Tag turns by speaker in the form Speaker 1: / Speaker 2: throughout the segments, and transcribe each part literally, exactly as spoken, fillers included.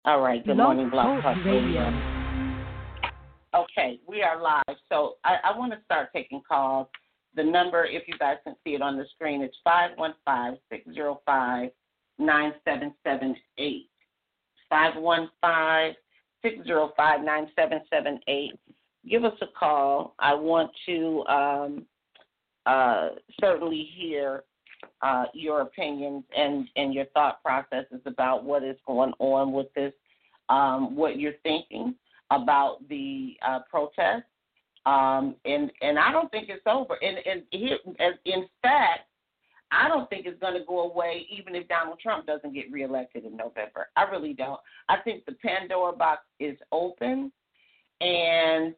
Speaker 1: All right. Good
Speaker 2: Blog
Speaker 1: morning, Blog
Speaker 2: Talk
Speaker 1: Talk
Speaker 2: Radio.
Speaker 1: Radio. Okay, we are live. So I, I want to start taking calls. The number, if you guys can see it on the screen, it's five one five, six zero five, nine seven seven eight. five one five, six zero five, nine seven seven eight. Give us a call. I want to um, uh, certainly hear uh, your opinions and, and your thought processes about what is going on with this, um, what you're thinking about the uh, protest. Um, and, and I don't think it's over. And, and here, in fact, I don't think it's going to go away even if Donald Trump doesn't get reelected in November. I really don't. I think the Pandora box is open, and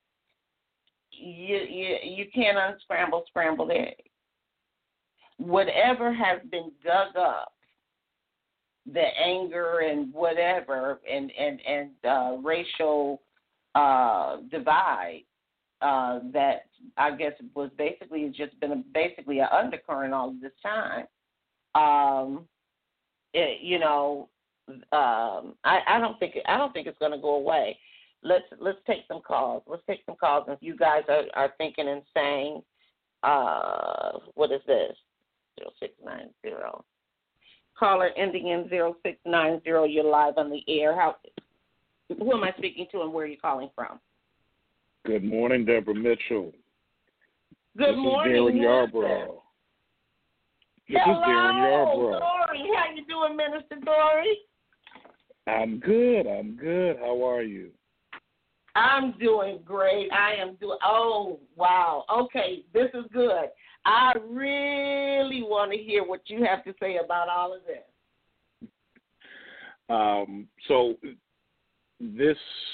Speaker 1: you you, you can't unscramble scrambled eggs. Whatever has been dug up, the anger and whatever, and and and uh, racial uh, divide uh, that I guess was basically just been a, basically an undercurrent all of this time. Um, it, you know, um, I, I don't think I don't think it's going to go away. Let's let's take some calls. Let's take some calls. And if you guys are, are thinking and saying, uh, what is this? Zero six nine zero. Caller ending in zero six nine zero. You're live on the air. How? Who am I speaking to, and where are you calling from?
Speaker 3: Good morning, Deborah Mitchell.
Speaker 1: Good
Speaker 3: this
Speaker 1: morning,
Speaker 3: is Darren Yarbrough. This
Speaker 1: Hello,
Speaker 3: is Darren Yarbrough.
Speaker 1: Dory. How you doing, Minister Dory?
Speaker 3: I'm good. I'm good. How are you?
Speaker 1: I'm doing great. I am doing. Oh, wow. Okay, this is good. I really want to hear what you have to say about all of this.
Speaker 3: Um, so this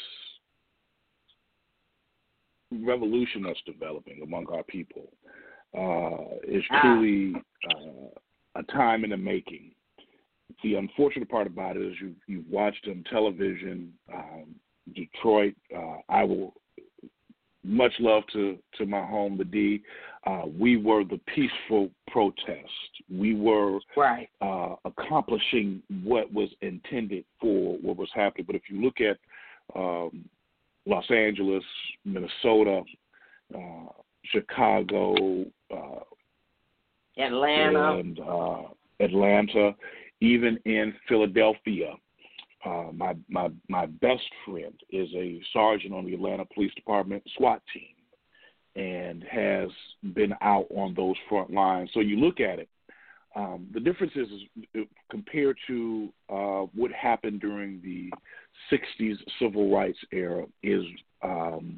Speaker 3: revolution that's developing among our people uh, is truly uh, a time in the making. The unfortunate part about it is you, you've watched on television, um, Detroit. Uh, I will much love to, to my home, the D. Uh, we were the peaceful protest. We were
Speaker 1: right.
Speaker 3: uh, accomplishing what was intended for what was happening. But if you look at um, Los Angeles, Minnesota, uh, Chicago, uh,
Speaker 1: Atlanta,
Speaker 3: and uh, Atlanta, even in Philadelphia. Uh, my my my best friend is a sergeant on the Atlanta Police Department SWAT team, and has been out on those front lines. So you look at it. Um, the difference is, is compared to uh, what happened during the sixties civil rights era is um,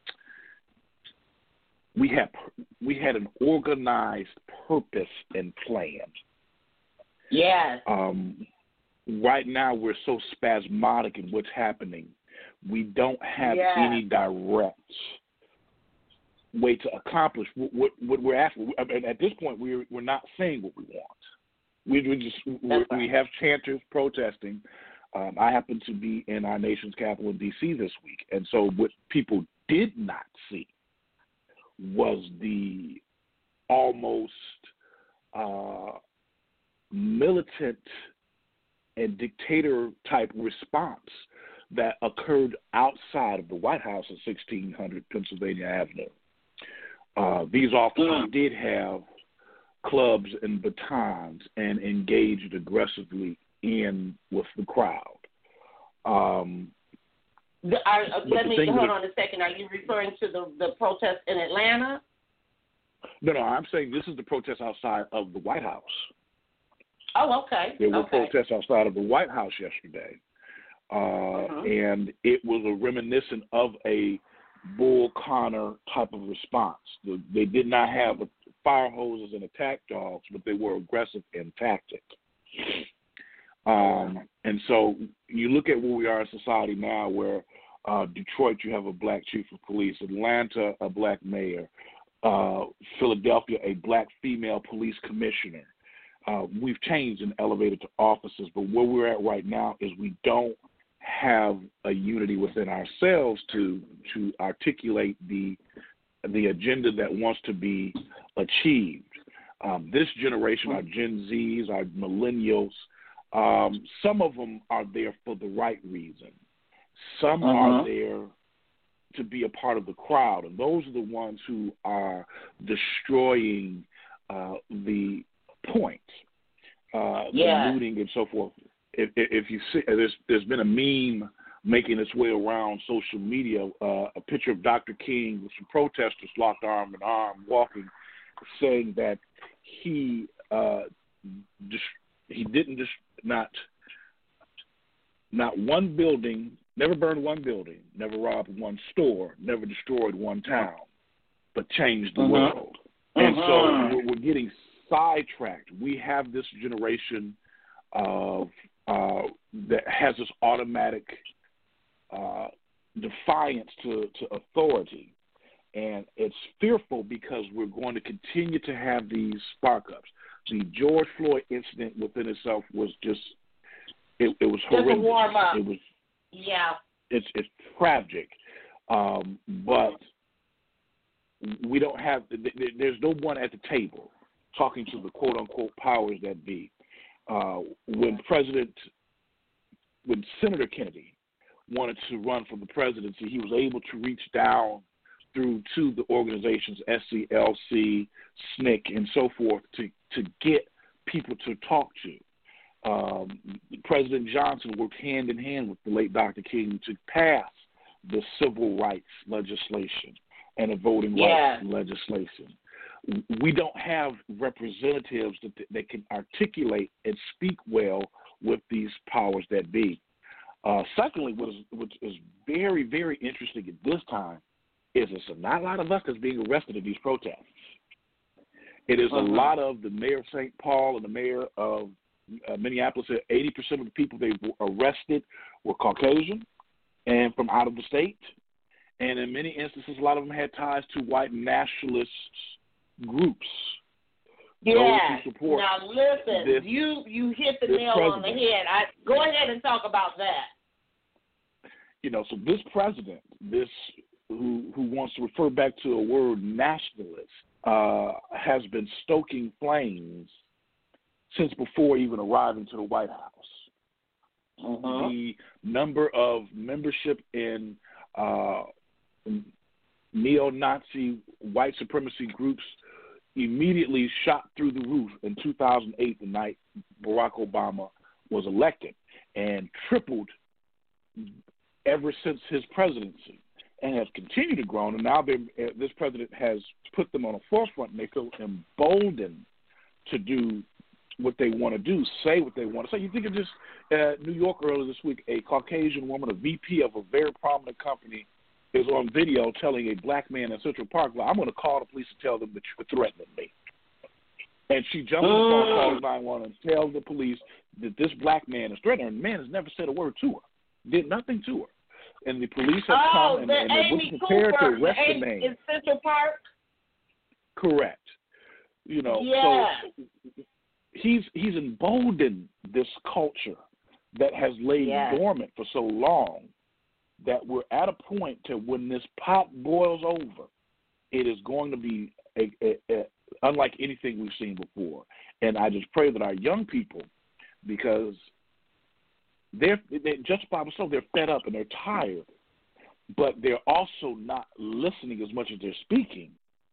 Speaker 3: we had we had an organized purpose and plan.
Speaker 1: Yes.
Speaker 3: Um, right now we're so spasmodic in what's happening. We don't have
Speaker 1: yes.
Speaker 3: any direct way to accomplish what, what, what we're asking. I mean, at this point, we're we're not saying what we want. We we just we're,
Speaker 1: right.
Speaker 3: we have chanters protesting. Um, I happen to be in our nation's capital in D C this week, and so what people did not see was the almost uh, militant and dictator type response that occurred outside of the White House at sixteen hundred Pennsylvania Avenue. Uh, these officers mm. did have clubs and batons and engaged aggressively in with the crowd. Um,
Speaker 1: the, are, uh, let me hold
Speaker 3: that,
Speaker 1: on a second. Are you referring to the, the protest in Atlanta?
Speaker 3: No, no, I'm saying this is the protest outside of the White House.
Speaker 1: Oh, okay.
Speaker 3: There were
Speaker 1: okay.
Speaker 3: protests outside of the White House yesterday, uh, uh-huh. and it was a reminiscent of a Bull Connor type of response. They did not have fire hoses and attack dogs, but they were aggressive in tactic. Um, and so you look at where we are in society now, where uh, Detroit, you have a black chief of police, Atlanta, a black mayor, uh, Philadelphia, a black female police commissioner. Uh, we've changed and elevated to officers, but where we're at right now is we don't have a unity within ourselves to to articulate the the agenda that wants to be achieved. Um, this generation, our Gen Zs, our millennials, Um, some of them are there for the right reason. Some
Speaker 1: uh-huh.
Speaker 3: are there to be a part of the crowd, and those are the ones who are destroying uh, the point, uh,
Speaker 1: yeah.
Speaker 3: the looting and so forth. If, if you see, there's there's been a meme making its way around social media, uh, a picture of Doctor King with some protesters locked arm in arm walking, saying that he uh, dis- he didn't just not not one building, never burned one building, never robbed one store, never destroyed one town, but changed the uh-huh. world. Uh-huh. And so we're, we're getting sidetracked. We have this generation of uh, that has this automatic uh, defiance to, to authority. And it's fearful because we're going to continue to have these spark-ups. The George Floyd incident within itself was just, it, it was horrendous.
Speaker 1: Just a warm-up.
Speaker 3: It was,
Speaker 1: yeah.
Speaker 3: It's, it's tragic. Um, but we don't have, there's no one at the table talking to the quote-unquote powers that be. Uh, when President, when Senator Kennedy wanted to run for the presidency, he was able to reach down through to the organizations S C L C, S N C C, and so forth to, to get people to talk to. Um, President Johnson worked hand in hand with the late Doctor King to pass the civil rights legislation and the voting
Speaker 1: yeah.
Speaker 3: rights legislation. We don't have representatives that, that can articulate and speak well with these powers that be. Uh, secondly, what is, what is very, very interesting at this time is there's not a lot of us that's being arrested in these protests. It is uh-huh. a lot of the mayor of Saint Paul and the mayor of uh, Minneapolis. eighty percent of the people they arrested were Caucasian and from out of the state. And in many instances, a lot of them had ties to white nationalist groups.
Speaker 1: Yeah. Now listen, this, you you hit the nail president. on the head. I go ahead and talk about that.
Speaker 3: You know, so this president, this who who wants to refer back to a word nationalist, uh, has been stoking flames since before even arriving to the White House. Uh-huh. The number of membership in uh, neo-Nazi white supremacy groups immediately shot through the roof in two thousand eight, the night Barack Obama was elected, and tripled ever since his presidency, and has continued to grow. And now this president has put them on a forefront, and they feel emboldened to do what they want to do, say what they want to say. You think of just uh, New York earlier this week, a Caucasian woman, a V P of a very prominent company, is on video telling a black man in Central Park, well, I'm going to call the police and tell them that you're threatening me. And she jumps on the phone, calls nine one one, and tells the police that this black man is threatening her. And the man has never said a word to her, did nothing to her. And the police have
Speaker 1: oh,
Speaker 3: come and,
Speaker 1: the
Speaker 3: and they were prepared
Speaker 1: Cooper,
Speaker 3: to arrest the,
Speaker 1: the
Speaker 3: man.
Speaker 1: In Central Park?
Speaker 3: Correct. You know,
Speaker 1: yeah.
Speaker 3: so he's he's emboldened this culture that has laid
Speaker 1: yeah.
Speaker 3: dormant for so long, that we're at a point to when this pot boils over, it is going to be a, a, a, unlike anything we've seen before. And I just pray that our young people, because they're, they're just by themselves, they're fed up and they're tired, but they're also not listening as much as they're speaking.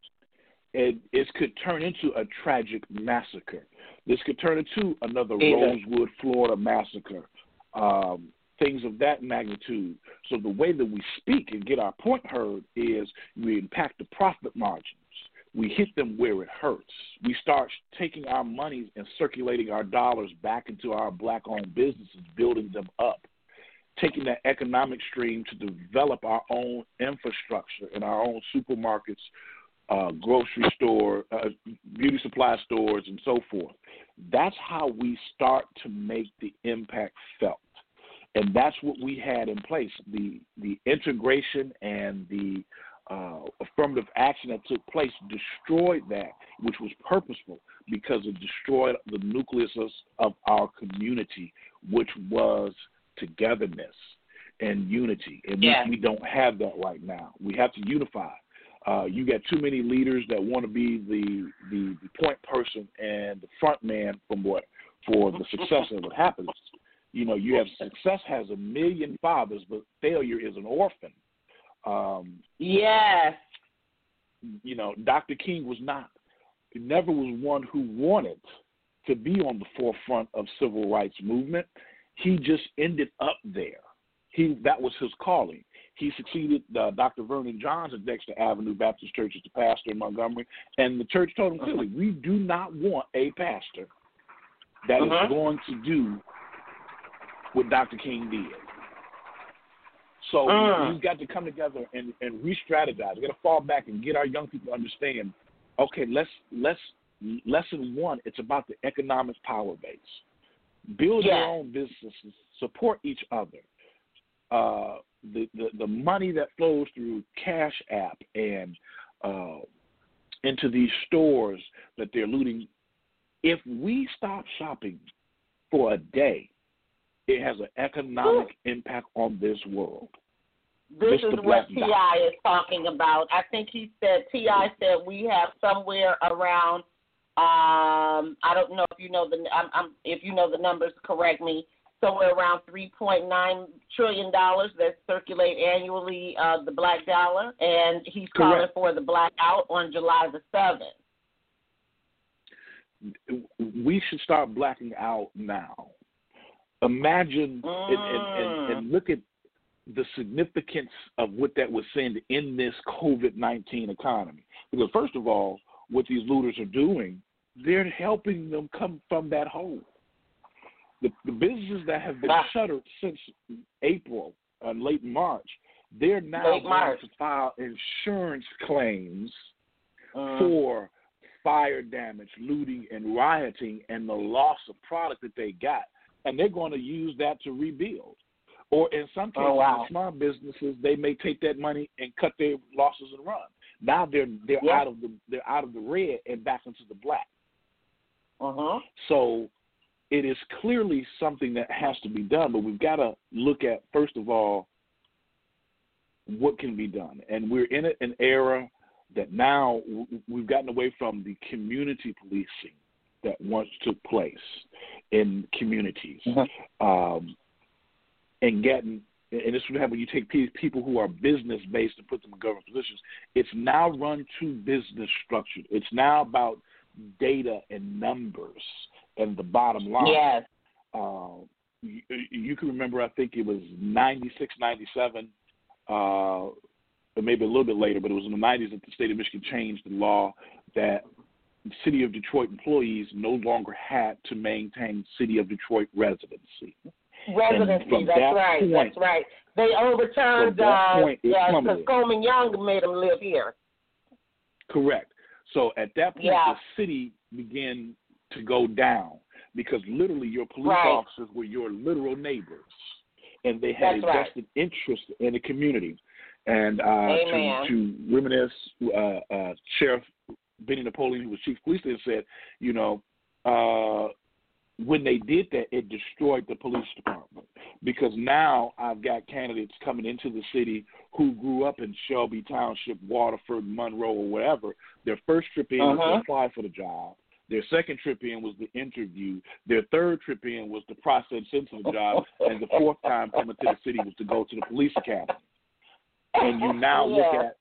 Speaker 3: And it could turn into a tragic massacre. This could turn into another Either. Rosewood, Florida massacre. Um, things of that magnitude. So the way that we speak and get our point heard is we impact the profit margins. We hit them where it hurts. We start taking our monies and circulating our dollars back into our black-owned businesses, building them up, taking that economic stream to develop our own infrastructure in our own supermarkets, uh, grocery store, uh, beauty supply stores, and so forth. That's how we start to make the impact felt. And that's what we had in place. The the integration and the uh, affirmative action that took place destroyed that, which was purposeful because it destroyed the nucleus of our community, which was togetherness and unity. And
Speaker 1: yeah.
Speaker 3: we, we don't have that right now. We have to unify. Uh, you got too many leaders that want to be the, the the point person and the front man from what for the success of what happens. You know, you have success has a million fathers, but failure is an orphan. Um,
Speaker 1: yes.
Speaker 3: You know, Doctor King was not, never was one who wanted to be on the forefront of civil rights movement. He just ended up there. He that was his calling. He succeeded uh, Doctor Vernon Johns at Dexter Avenue Baptist Church as the pastor in Montgomery, and the church told him clearly, we do not want a pastor that uh-huh. is going to do what Doctor King did. So uh. we've got to come together and, and re-strategize. We've got to fall back and get our young people to understand, okay, let's, let's, lesson one, it's about the economic power base. Build
Speaker 1: yeah.
Speaker 3: your own businesses, support each other. Uh, the, the, the money that flows through Cash App and uh, into these stores that they're looting, if we stop shopping for a day, it has an economic Ooh. impact on this world.
Speaker 1: This
Speaker 3: Mister
Speaker 1: is what T I is talking about. I think he said, T I said we have somewhere around, um, I don't know if you know the, I'm, I'm, if you know the numbers, correct me, somewhere around three point nine trillion dollars that circulate annually, uh, the black dollar, and he's calling for the blackout on July the seventh.
Speaker 3: We should start blacking out now. Imagine mm. and, and, and, and look at the significance of what that was saying in this COVID nineteen economy. Because first of all, what these looters are doing, they're helping them come from that hole. The, the businesses that have been ah. shuttered since April, uh, late March, they're now
Speaker 1: late
Speaker 3: going
Speaker 1: March.
Speaker 3: to file insurance claims
Speaker 1: uh.
Speaker 3: for fire damage, looting, and rioting, and the loss of product that they got. And they're going to use that to rebuild. Or in some cases,
Speaker 1: oh, wow.
Speaker 3: small businesses, they may take that money and cut their losses and run. Now they're they're
Speaker 1: yeah.
Speaker 3: out of the they're out of the red and back into the black.
Speaker 1: Uh-huh.
Speaker 3: So it is clearly something that has to be done, but we've got to look at, first of all, what can be done. And we're in an era that now we've gotten away from the community policing that once took place in communities.
Speaker 1: Uh-huh.
Speaker 3: Um, and getting, and this would happen when you take people who are business-based and put them in government positions. It's now run to business structured. It's now about data and numbers and the bottom line.
Speaker 1: Yes.
Speaker 3: Uh, you, you can remember, I think it was ninety-six, ninety-seven, uh, or maybe a little bit later, but it was in the nineties that the state of Michigan changed the law that the City of Detroit employees no longer had to maintain City of Detroit residency.
Speaker 1: Residency, that's
Speaker 3: that
Speaker 1: right,
Speaker 3: point,
Speaker 1: that's right. They overturned, uh,
Speaker 3: point,
Speaker 1: yeah, because Coleman Young made them live here.
Speaker 3: Correct. So at that point,
Speaker 1: yeah.
Speaker 3: the city began to go down because literally your police
Speaker 1: right.
Speaker 3: officers were your literal neighbors, and they had
Speaker 1: that's
Speaker 3: a
Speaker 1: right.
Speaker 3: vested interest in the community. And uh, to, to reminisce, uh, uh, Sheriff Benny Napoleon, who was chief of police, there said, you know, uh, when they did that, it destroyed the police department because now I've got candidates coming into the city who grew up in Shelby Township, Waterford, Monroe, or whatever. Their first trip in
Speaker 1: uh-huh.
Speaker 3: was to apply for the job. Their second trip in was the interview. Their third trip in was the process into the job. And the fourth time coming to the city was to go to the police academy. And you now
Speaker 1: yeah.
Speaker 3: look at,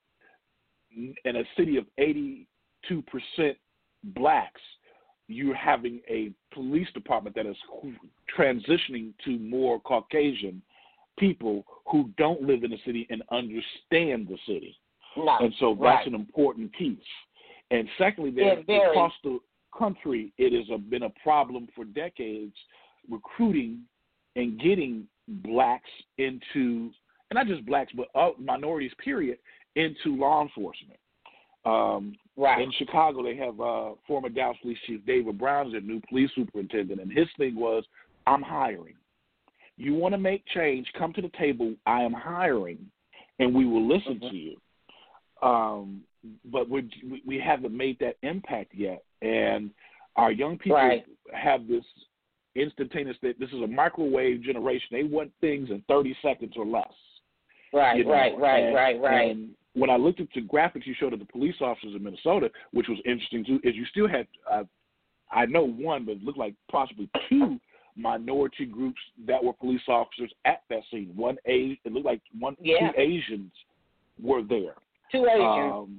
Speaker 3: in a city of eighty-two percent blacks, you're having a police department that is transitioning to more Caucasian people who don't live in the city and understand the city.
Speaker 1: No,
Speaker 3: and so that's
Speaker 1: right.
Speaker 3: an important piece. And secondly, there,
Speaker 1: yeah,
Speaker 3: across the country, it has a, been a problem for decades recruiting and getting blacks into, and not just blacks, but uh, minorities, period, into law enforcement. Um,
Speaker 1: right.
Speaker 3: In Chicago, they have uh, former Dallas Police Chief David Brown as their new police superintendent, and his thing was, I'm hiring. You want to make change, come to the table, I am hiring, and we will listen
Speaker 1: mm-hmm.
Speaker 3: to you. Um, but we we haven't made that impact yet, and our young people
Speaker 1: right.
Speaker 3: have this instantaneous, that this is a microwave generation. They want things in thirty seconds or less.
Speaker 1: Right,
Speaker 3: you know?
Speaker 1: right, right,
Speaker 3: and,
Speaker 1: right, right.
Speaker 3: And when I looked at the graphics you showed of the police officers in Minnesota, which was interesting too, is you still had, uh, I know one, but it looked like possibly two minority groups that were police officers at that scene. One Asian, it looked like one,
Speaker 1: yeah.
Speaker 3: two Asians were there.
Speaker 1: Two Asians.
Speaker 3: Um,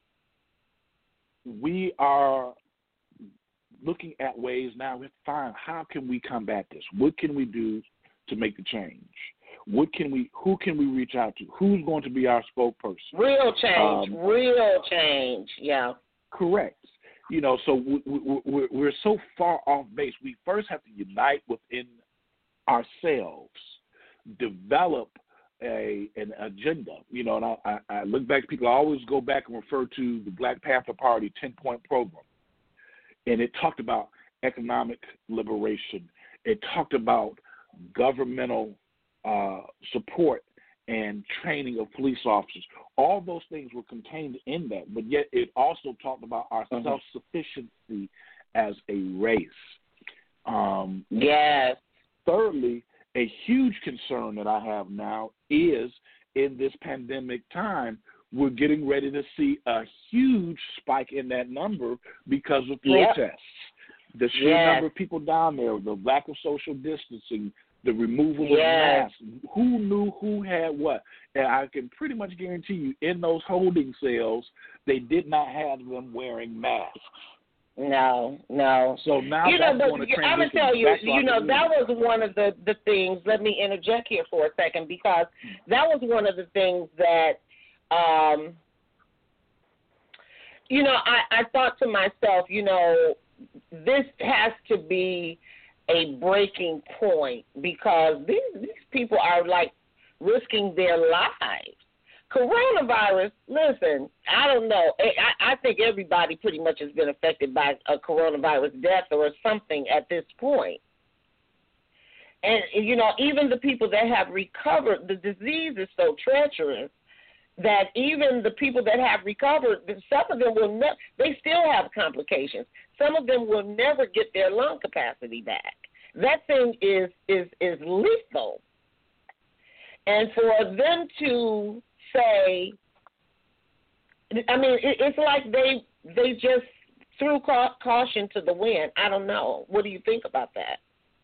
Speaker 3: we are looking at ways now to find how can we combat this? What can we do to make the change? What can we? Who can we reach out to? Who's going to be our spokesperson?
Speaker 1: Real change.
Speaker 3: Um,
Speaker 1: real change. Yeah.
Speaker 3: Correct. You know, so we, we, we're, we're so far off base. We first have to unite within ourselves, develop a an agenda. You know, and I, I, I look back. People always go back and refer to the Black Panther Party ten-point program, and it talked about economic liberation. It talked about governmental uh, support and training of police officers. All those things were contained in that, but yet it also talked about our mm-hmm. self-sufficiency as a race. Um,
Speaker 1: yes.
Speaker 3: Thirdly, a huge concern that I have now is in this pandemic time, we're getting ready to see a huge spike in that number because of protests. Yep. The sheer
Speaker 1: yes.
Speaker 3: number of people down there, the lack of social distancing, the removal
Speaker 1: yes.
Speaker 3: of masks, who knew who had what. And I can pretty much guarantee you in those holding cells, they did not have them wearing masks.
Speaker 1: No, no.
Speaker 3: So now
Speaker 1: you
Speaker 3: that's
Speaker 1: know,
Speaker 3: going to transition.
Speaker 1: I'm going to tell you, you know,
Speaker 3: the
Speaker 1: that was one of the, the things, let me interject here for a second, because that was one of the things that, um, you know, I, I thought to myself, you know, this has to be a breaking point because these, these people are like risking their lives. Coronavirus, listen, I don't know. I, I think everybody pretty much has been affected by a coronavirus death or something at this point. And, you know, even the people that have recovered, the disease is so treacherous that even the people that have recovered, some of them will never, they still have complications. Some of them will never get their lung capacity back. That thing is is is lethal. And for them to say, I mean, it, it's like they they just threw ca- caution to the wind. I don't know. What do you think about that?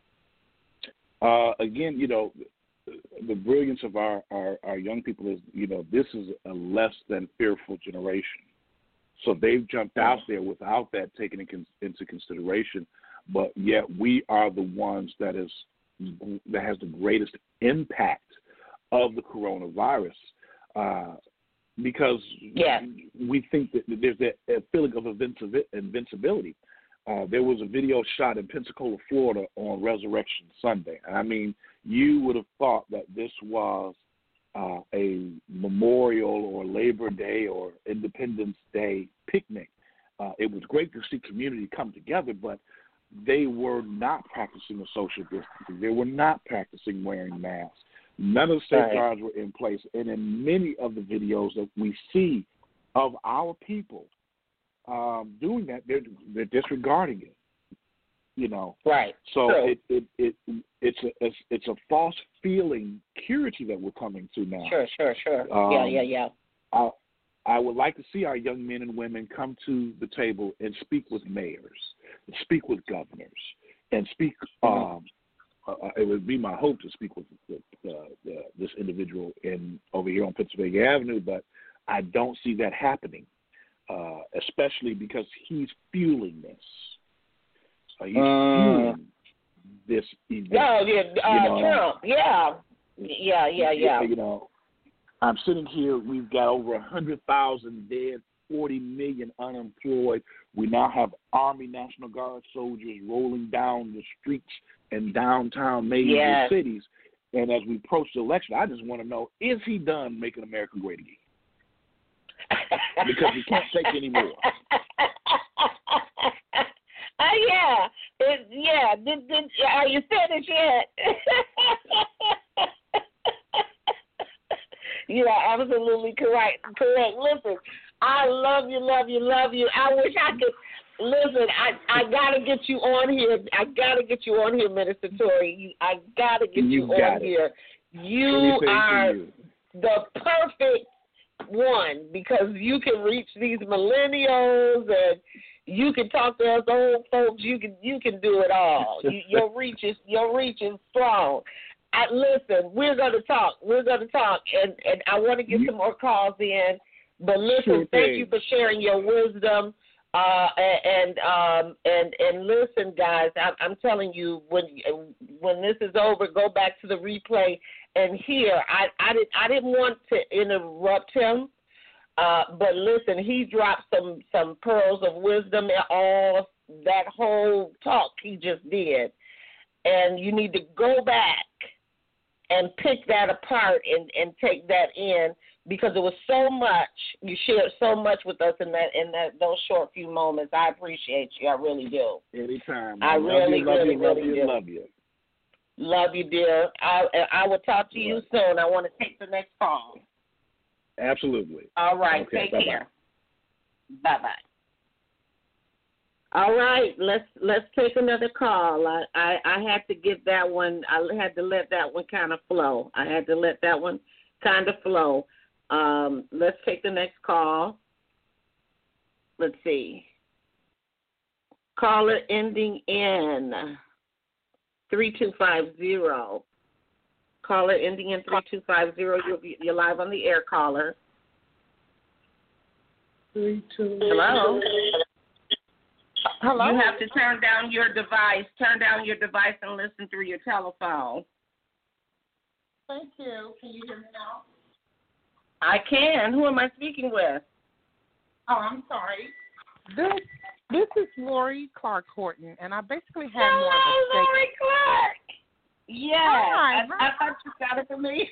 Speaker 3: Uh, again, you know, the brilliance of our, our, our young people is, you know, this is a less than fearful generation. So they've jumped out there without that taken in, into consideration. But yet we are the ones that is that has the greatest impact of the coronavirus uh, because
Speaker 1: yeah.
Speaker 3: we think that there's a feeling of invincibility. Uh, there was a video shot in Pensacola, Florida on Resurrection Sunday. I mean, you would have thought that this was uh, a Memorial or Labor Day or Independence Day picnic. Uh, it was great to see community come together, but they were not practicing the social distancing. They were not practicing wearing masks. None of the safeguards right. were in place. And in many of the videos that we see of our people um, doing that, they're, they're disregarding it. You know,
Speaker 1: right?
Speaker 3: So
Speaker 1: True.
Speaker 3: it, it it it's a it's, it's a false feeling purity that we're coming to now.
Speaker 1: Sure, sure, sure. Um, yeah, yeah, yeah.
Speaker 3: I, I would like to see our young men and women come to the table and speak with mayors, speak with governors, and speak.
Speaker 1: Mm-hmm.
Speaker 3: Um, uh, it would be my hope to speak with, with uh, the, this individual in over here on Pennsylvania Avenue, but I don't see that happening, uh, especially because he's fueling this. Uh, he's uh, fueling this event.
Speaker 1: Oh, yeah, uh,
Speaker 3: you know,
Speaker 1: Trump. Yeah, yeah, yeah, yeah.
Speaker 3: You know. I'm sitting here, we've got over one hundred thousand dead, forty million unemployed. We now have Army National Guard soldiers rolling down the streets in downtown major
Speaker 1: yes.
Speaker 3: cities. And as we approach the election, I just want to know, is he done making America great again? Because we can't take any more.
Speaker 1: Oh, uh, yeah. It, yeah. Did, did, are you finished yet? You are absolutely correct. Correct. Listen, I love you, love you, love you. I wish I could. Listen, I, I got to get you on here. I got to get you on here, Minister Tory. You, I got to get you, you on it. Here. You
Speaker 3: Anything
Speaker 1: are
Speaker 3: you.
Speaker 1: the perfect
Speaker 2: one because you can reach these millennials and you can talk to us old folks. You can you can do it all. You, your reach is your reach is strong. I, listen, we're going to talk. We're going to talk, and, and I want to get some more calls in. But listen,
Speaker 3: Sure
Speaker 2: thank
Speaker 3: thing.
Speaker 2: you for sharing your wisdom. Uh, and um, and and listen, guys, I'm, I'm telling you, when when this is over, go back to the replay and hear. I I didn't I didn't want to interrupt him. Uh, but listen, he dropped some, some pearls of wisdom in all that whole talk he just did. And you need to go back and pick that apart and, and take that in because it was so much. You shared so much with us in that in that those short few moments. I appreciate you. I really do.
Speaker 3: Anytime.
Speaker 2: I
Speaker 3: love
Speaker 2: really,
Speaker 3: you, love
Speaker 2: really,
Speaker 3: you, love
Speaker 2: really
Speaker 3: you,
Speaker 2: do.
Speaker 3: Love you.
Speaker 2: Love you, dear. I I will talk to you soon. I want to take the next call.
Speaker 3: Absolutely.
Speaker 2: All right.
Speaker 3: Okay,
Speaker 2: take
Speaker 3: bye-bye.
Speaker 2: care. Bye bye. All right. Let's let's take another call. I, I I had to get that one. I had to let that one kind of flow. I had to let that one kind of flow. Um, let's take the next call. Let's see. Caller ending in three two five zero. Caller ending in three two five zero. You're, you're live on the air, caller.
Speaker 4: Three, two.
Speaker 2: Hello. Hello.
Speaker 1: You have to turn down your device. Turn down your device and listen through your telephone.
Speaker 4: Thank you. Can you hear me now?
Speaker 1: I can. Who am I speaking with?
Speaker 4: Oh, I'm sorry. This this is Lori Clark Horton, and I basically had more of a
Speaker 1: Hello,
Speaker 4: statement.
Speaker 1: Lori Clark. Yes.
Speaker 4: Hi,
Speaker 1: I,
Speaker 4: hi.
Speaker 1: I thought you got it for me.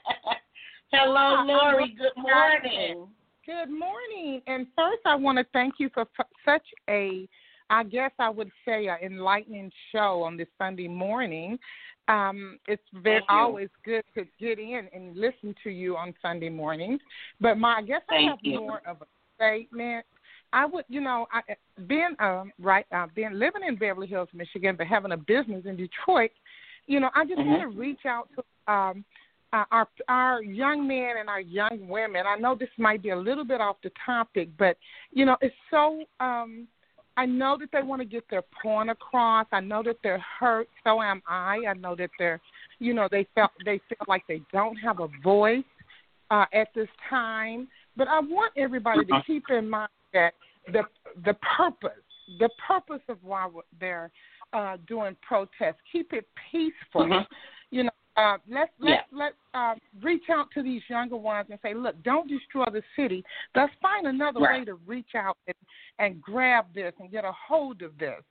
Speaker 1: Hello,
Speaker 4: Hi,
Speaker 1: Lori. Good morning.
Speaker 4: Good morning. And first, I want to thank you for f- such a, I guess I would say, an enlightening show on this Sunday morning. Um, it's very, always good to get in and listen to you on Sunday mornings. But my, I guess
Speaker 1: Thank
Speaker 4: I have
Speaker 1: you.
Speaker 4: more of a statement. I would, you know, I, being um, right, uh, being living in Beverly Hills, Michigan, but having a business in Detroit, you know, I just
Speaker 1: Mhm.
Speaker 4: want to reach out to um, uh, our our young men and our young women. I know this might be a little bit off the topic, but you know, it's so. Um, I know that they want to get their point across. I know that they're hurt. So am I. I know that they're, you know, they felt they feel like they don't have a voice uh, at this time. But I want everybody to keep in mind that the the purpose, the purpose of why they're uh, doing protests, keep it peaceful.
Speaker 1: Mhm.
Speaker 4: You know, uh, let's let's
Speaker 1: Yeah.
Speaker 4: let's uh, reach out to these younger ones and say, look, don't destroy the city. Let's find another
Speaker 1: Right.
Speaker 4: way to reach out and, and grab this and get a hold of this.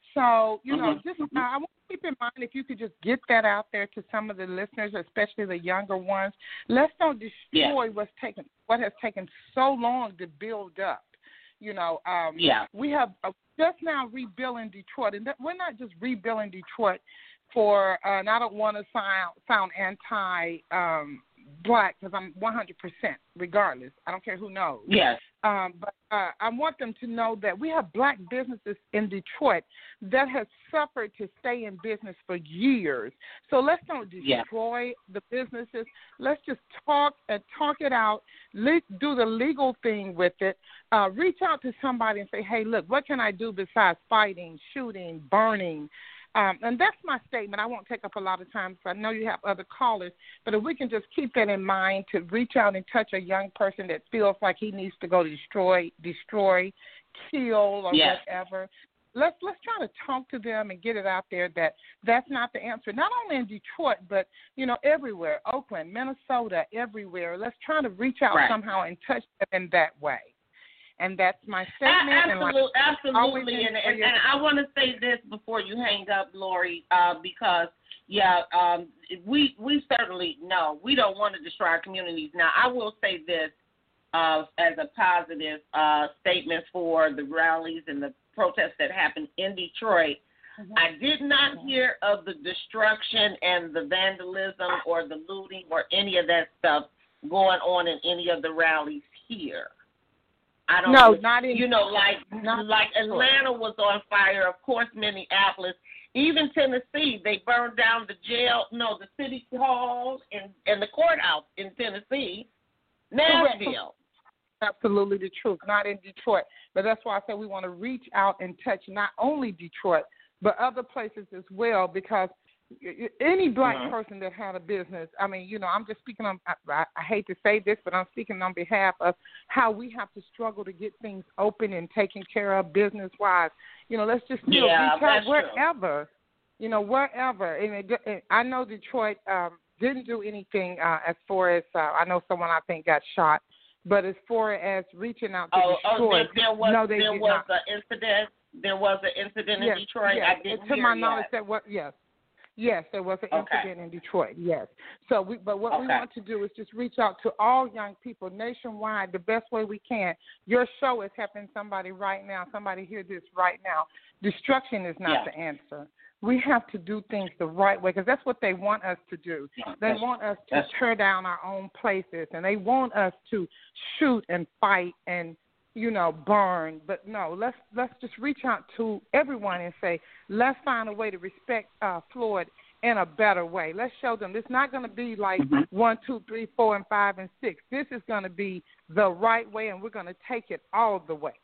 Speaker 4: So, you know,
Speaker 1: Mhm.
Speaker 4: just uh, I want to keep in mind if you could just get that out there to some of the listeners, especially the younger ones. Let's don't destroy
Speaker 1: Yeah.
Speaker 4: what's taken, what has taken so long to build up. You know, um,
Speaker 1: Yeah.
Speaker 4: we have uh, just now rebuilding Detroit, and that, we're not just rebuilding Detroit for, uh, and I don't want to sound, sound anti-black um, because I'm one hundred percent regardless. I don't care who knows.
Speaker 1: Yes.
Speaker 4: Um, but uh, I want them to know that we have black businesses in Detroit that have suffered to stay in business for years. So let's don't destroy
Speaker 1: Yeah.
Speaker 4: the businesses. Let's just talk and talk it out, le- do the legal thing with it, uh, reach out to somebody and say, hey, look, what can I do besides fighting, shooting, burning? Um, and that's my statement. I won't take up a lot of time, so I know you have other callers. But if we can just keep that in mind to reach out and touch a young person that feels like he needs to go destroy, destroy, kill, or
Speaker 1: Yes.
Speaker 4: whatever, let's let's try to talk to them and get it out there that that's not the answer. Not only in Detroit, but you know everywhere, Oakland, Minnesota, everywhere. Let's try to reach out
Speaker 1: Right.
Speaker 4: somehow and touch them in that way. And that's my statement.
Speaker 1: Absolutely,
Speaker 4: and like,
Speaker 1: absolutely. And, and, and I want to say this before you hang up, Lori, uh, because, yeah, um, we we certainly know we don't want to destroy our communities. Now, I will say this uh, as a positive uh, statement for the rallies and the protests that happened in Detroit. Mm-hmm. I did not hear of the destruction and the vandalism or the looting or any of that stuff going on in any of the rallies here. I don't
Speaker 4: no,
Speaker 1: know,
Speaker 4: not in,
Speaker 1: you know, like
Speaker 4: not
Speaker 1: like Atlanta was on fire, of course, Minneapolis, even Tennessee. They burned down the jail, no, the city hall and, and the courthouse in Tennessee, Nashville.
Speaker 4: absolutely the truth. Not in Detroit, but that's why I said we want to reach out and touch not only Detroit but other places as well, because any black
Speaker 1: mm-hmm.
Speaker 4: person that had a business, I mean, you know, I'm just speaking on, I, I hate to say this, but I'm speaking on behalf of how we have to struggle to get things open and taken care of business-wise. You know, let's just still
Speaker 1: yeah,
Speaker 4: reach out
Speaker 1: true.
Speaker 4: wherever, you know, wherever. And, it, and I know Detroit um, didn't do anything uh, as far as, uh, I know someone I think got shot, but as far as reaching out to
Speaker 1: oh,
Speaker 4: Detroit,
Speaker 1: oh, there, there was,
Speaker 4: no, they
Speaker 1: there
Speaker 4: did
Speaker 1: was
Speaker 4: not.
Speaker 1: an incident. There was an incident
Speaker 4: yes,
Speaker 1: in Detroit.
Speaker 4: Yes.
Speaker 1: I didn't
Speaker 4: to
Speaker 1: hear
Speaker 4: my
Speaker 1: yet.
Speaker 4: knowledge, that was yes. Yes, there was an
Speaker 1: okay.
Speaker 4: incident in Detroit, yes. So, we, but what
Speaker 1: okay.
Speaker 4: we want to do is just reach out to all young people nationwide the best way we can. Your show is helping somebody right now. Somebody hear this right now. Destruction is not
Speaker 1: yeah.
Speaker 4: the answer. We have to do things the right way because that's what they want us to do.
Speaker 1: Yeah,
Speaker 4: they want us to tear down our own places, and they want us to shoot and fight and you know, burn. But no, let's let's just reach out to everyone and say, let's find a way to respect uh, Floyd in a better way. Let's show them it's not going to be like
Speaker 1: mm-hmm.
Speaker 4: one, two, three, four, and five, and six. This is going to be the right way, and we're going to take it all the way.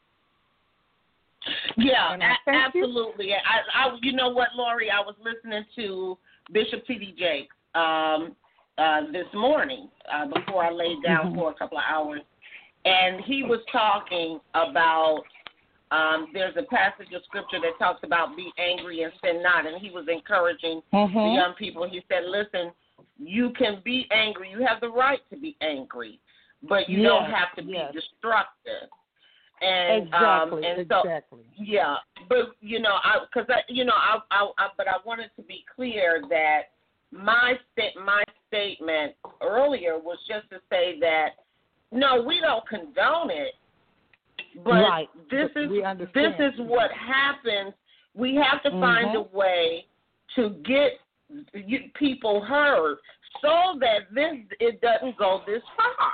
Speaker 1: Yeah, a- absolutely.
Speaker 4: You.
Speaker 1: I, I, you know what, Lori? I was listening to Bishop T D Jakes um, uh, this morning uh, before I laid down
Speaker 4: mm-hmm.
Speaker 1: for a couple of hours. And he was talking about, um, there's a passage of scripture that talks about be angry and sin not. And he was encouraging
Speaker 4: mm-hmm.
Speaker 1: the young people. He said, listen, you can be angry. You have the right to be angry, but you
Speaker 4: yes,
Speaker 1: don't have to
Speaker 4: yes.
Speaker 1: be destructive. And,
Speaker 4: exactly,
Speaker 1: um, and
Speaker 4: exactly.
Speaker 1: So, yeah, but, you know, I, cause I, you know, I, I, I, but I wanted to be clear that my sta- my statement earlier was just to say that, no, we don't condone it, but
Speaker 4: right.
Speaker 1: this
Speaker 4: but
Speaker 1: is
Speaker 4: this
Speaker 1: is what happens. We have to mm-hmm. find a way to get people heard so that this it doesn't go this far.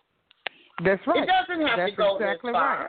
Speaker 4: That's right.
Speaker 1: It doesn't have
Speaker 4: That's
Speaker 1: to go
Speaker 4: exactly
Speaker 1: this far.
Speaker 4: Right.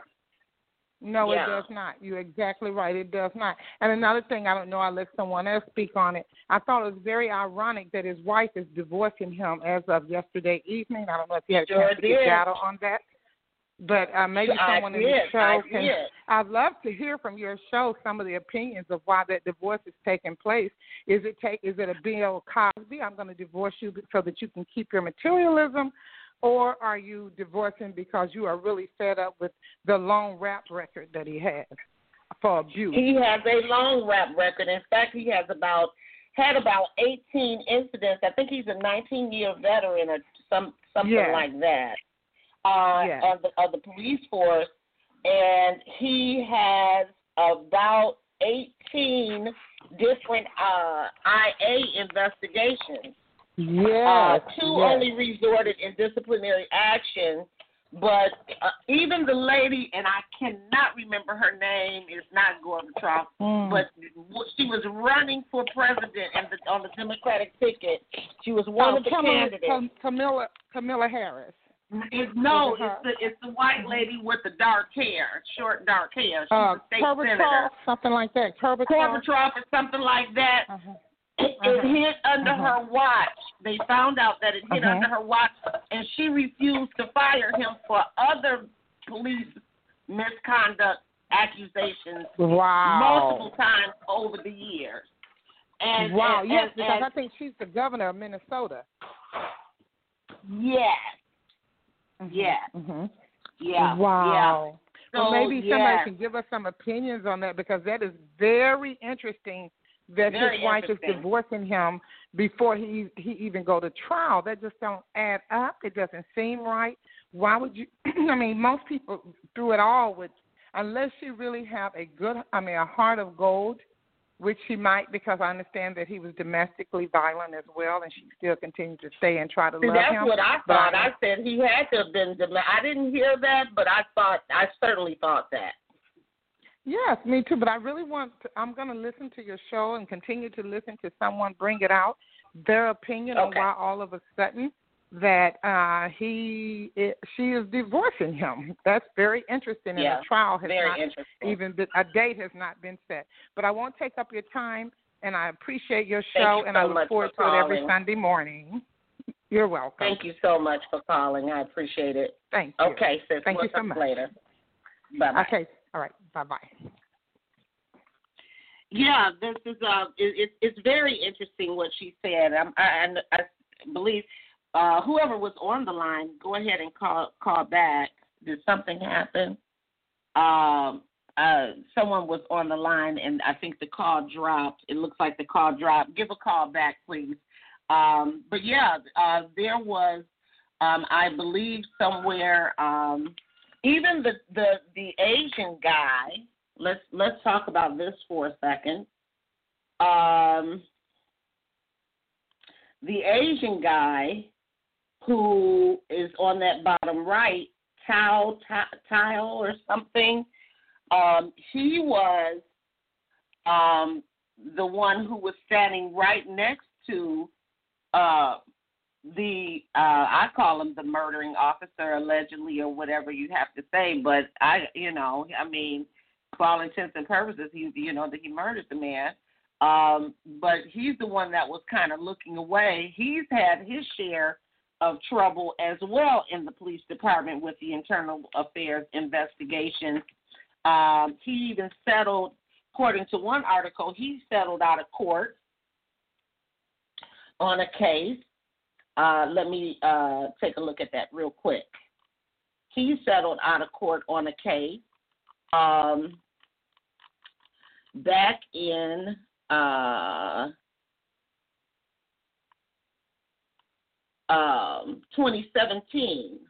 Speaker 4: No,
Speaker 1: yeah.
Speaker 4: it does not. You're exactly right. It does not. And another thing, I don't know, I'll let someone else speak on it. I thought it was very ironic that his wife is divorcing him as of yesterday evening. I don't know if you had a
Speaker 1: sure
Speaker 4: chance to get data on that. But uh, maybe someone
Speaker 1: I
Speaker 4: in the
Speaker 1: did.
Speaker 4: show
Speaker 1: I
Speaker 4: can.
Speaker 1: Did.
Speaker 4: I'd love to hear from your show some of the opinions of why that divorce is taking place. Is it take? Is it a Bill Cosby? I'm going to divorce you so that you can keep your materialism. Or are you divorcing because you are really fed up with the long rap record that he has for abuse?
Speaker 1: He has a long rap record. In fact, he has about had about eighteen incidents. I think he's a nineteen-year veteran or some something
Speaker 4: yes.
Speaker 1: like that uh,
Speaker 4: yes.
Speaker 1: of the of the police force, and he has about eighteen different uh, I A investigations.
Speaker 4: Yes,
Speaker 1: uh, two
Speaker 4: yes.
Speaker 1: only resorted in disciplinary action, but uh, even the lady, and I cannot remember her name, is not Gorbachev,
Speaker 4: mm.
Speaker 1: but she was running for president and the, on the Democratic ticket. She was one
Speaker 4: oh,
Speaker 1: of the
Speaker 4: Kamala,
Speaker 1: candidates.
Speaker 4: Kamala, Kamala Harris.
Speaker 1: It, no, it's the it's the white lady with the dark hair, short dark hair. She's
Speaker 4: uh,
Speaker 1: a state
Speaker 4: Gorbachev,
Speaker 1: senator.
Speaker 4: something like that. Gorbachev,
Speaker 1: Gorbachev or something like that.
Speaker 4: Uh-huh.
Speaker 1: It,
Speaker 4: uh-huh.
Speaker 1: it hit under
Speaker 4: uh-huh.
Speaker 1: her watch. They found out that it hit
Speaker 4: uh-huh.
Speaker 1: under her watch, and she refused to fire him for other police misconduct accusations
Speaker 4: wow.
Speaker 1: multiple times over the years. And
Speaker 4: wow,
Speaker 1: and,
Speaker 4: yes,
Speaker 1: and,
Speaker 4: because
Speaker 1: and,
Speaker 4: I think she's the governor of Minnesota.
Speaker 1: Yes.
Speaker 4: Mm-hmm.
Speaker 1: Yes.
Speaker 4: Mm-hmm.
Speaker 1: Yeah.
Speaker 4: Wow.
Speaker 1: Yeah.
Speaker 4: Well,
Speaker 1: so,
Speaker 4: maybe
Speaker 1: yes.
Speaker 4: somebody can give us some opinions on that because that is very interesting. That
Speaker 1: Very
Speaker 4: his wife is divorcing him before he he even go to trial. That just don't add up. It doesn't seem right. Why would you? I mean, most people through it all would, unless you really have a good, I mean, a heart of gold, which she might, because I understand that he was domestically violent as well, and she still continued to stay and try to love
Speaker 1: That's
Speaker 4: him.
Speaker 1: what I
Speaker 4: but
Speaker 1: thought.
Speaker 4: I,
Speaker 1: I said he had to have been. I didn't hear that, but I thought. I certainly thought that.
Speaker 4: Yes, me too. But I really want to, I'm going to listen to your show and continue to listen to someone bring it out, their opinion
Speaker 1: okay.
Speaker 4: on why all of a sudden that uh, he it, she is divorcing him. That's very interesting.
Speaker 1: Yeah,
Speaker 4: and a trial has
Speaker 1: very
Speaker 4: not
Speaker 1: interesting.
Speaker 4: even been, a date has not been set. But I won't take up your time, and I appreciate your
Speaker 1: Thank
Speaker 4: show,
Speaker 1: you
Speaker 4: and
Speaker 1: so
Speaker 4: I look
Speaker 1: much
Speaker 4: forward
Speaker 1: for
Speaker 4: to it every
Speaker 1: calling.
Speaker 4: Sunday morning. You're welcome.
Speaker 2: Thank you so much for calling. I appreciate it.
Speaker 4: Thank you.
Speaker 2: Okay, sis.
Speaker 4: Thank
Speaker 2: we'll
Speaker 4: you so
Speaker 2: talk
Speaker 4: much.
Speaker 2: later. Bye-bye.
Speaker 4: Okay. All right. Bye-bye.
Speaker 1: Yeah, this is uh, it, it, it's very interesting what she said. I'm, I, I believe uh, whoever was on the line, go ahead and call call back. Did something happen? Um, uh, someone was on the line, and I think the call dropped. It looks like the call dropped. Give a call back, please. Um, but yeah, uh, there was, um, I believe, somewhere. Um, even the, the the Asian guy. Let's let's talk about this for a second. Um, the Asian guy who is on that bottom right, Tao Tao or something. Um, he was um, the one who was standing right next to uh, the uh, I call him the murdering officer, allegedly, or whatever you have to say. But I, you know, I mean. For all intents and purposes, he, you know, that he murdered the man. Um, but he's the one that was kind of looking away. He's had his share of trouble as well in the police department with the internal affairs investigation. Um, he even settled, according to one article, he settled out of court on a case. Uh, let me uh, take a look at that real quick. He settled out of court on a case. Um, back in uh, um, twenty seventeen.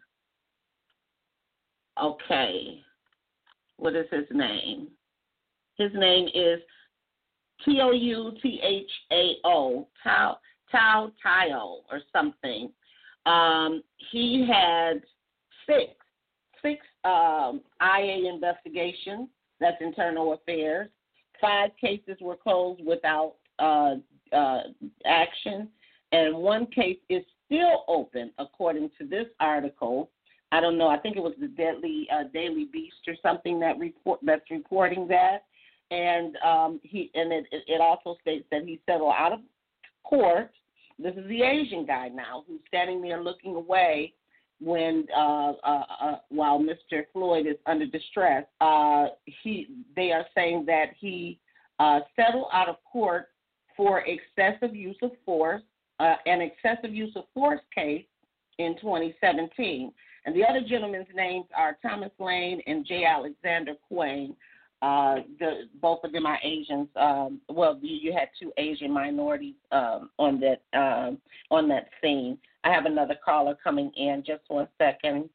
Speaker 1: Okay, what is his name? His name is T O U T H A O, Tao Tao Tao or something. Um, he had six. Six um, I A investigations, that's internal affairs. Five cases were closed without uh, uh, action, and one case is still open, according to this article. I don't know. I think it was the Deadly uh, Daily Beast or something that report that's reporting that, and um, he and it, it also states that he settled out of court. This is the Asian guy now who's standing there looking away. When uh, uh, uh, while Mister Floyd is under distress, uh, he they are saying that he uh, settled out of court for excessive use of force, uh, an excessive use of force case in twenty seventeen. And the other gentlemen's names are Thomas Lane and J. Alexander Quayne. Uh, the, both of them are Asians. Um, well, you, you had two Asian minorities um, on that um, on that scene. I have another caller coming in. Just one second.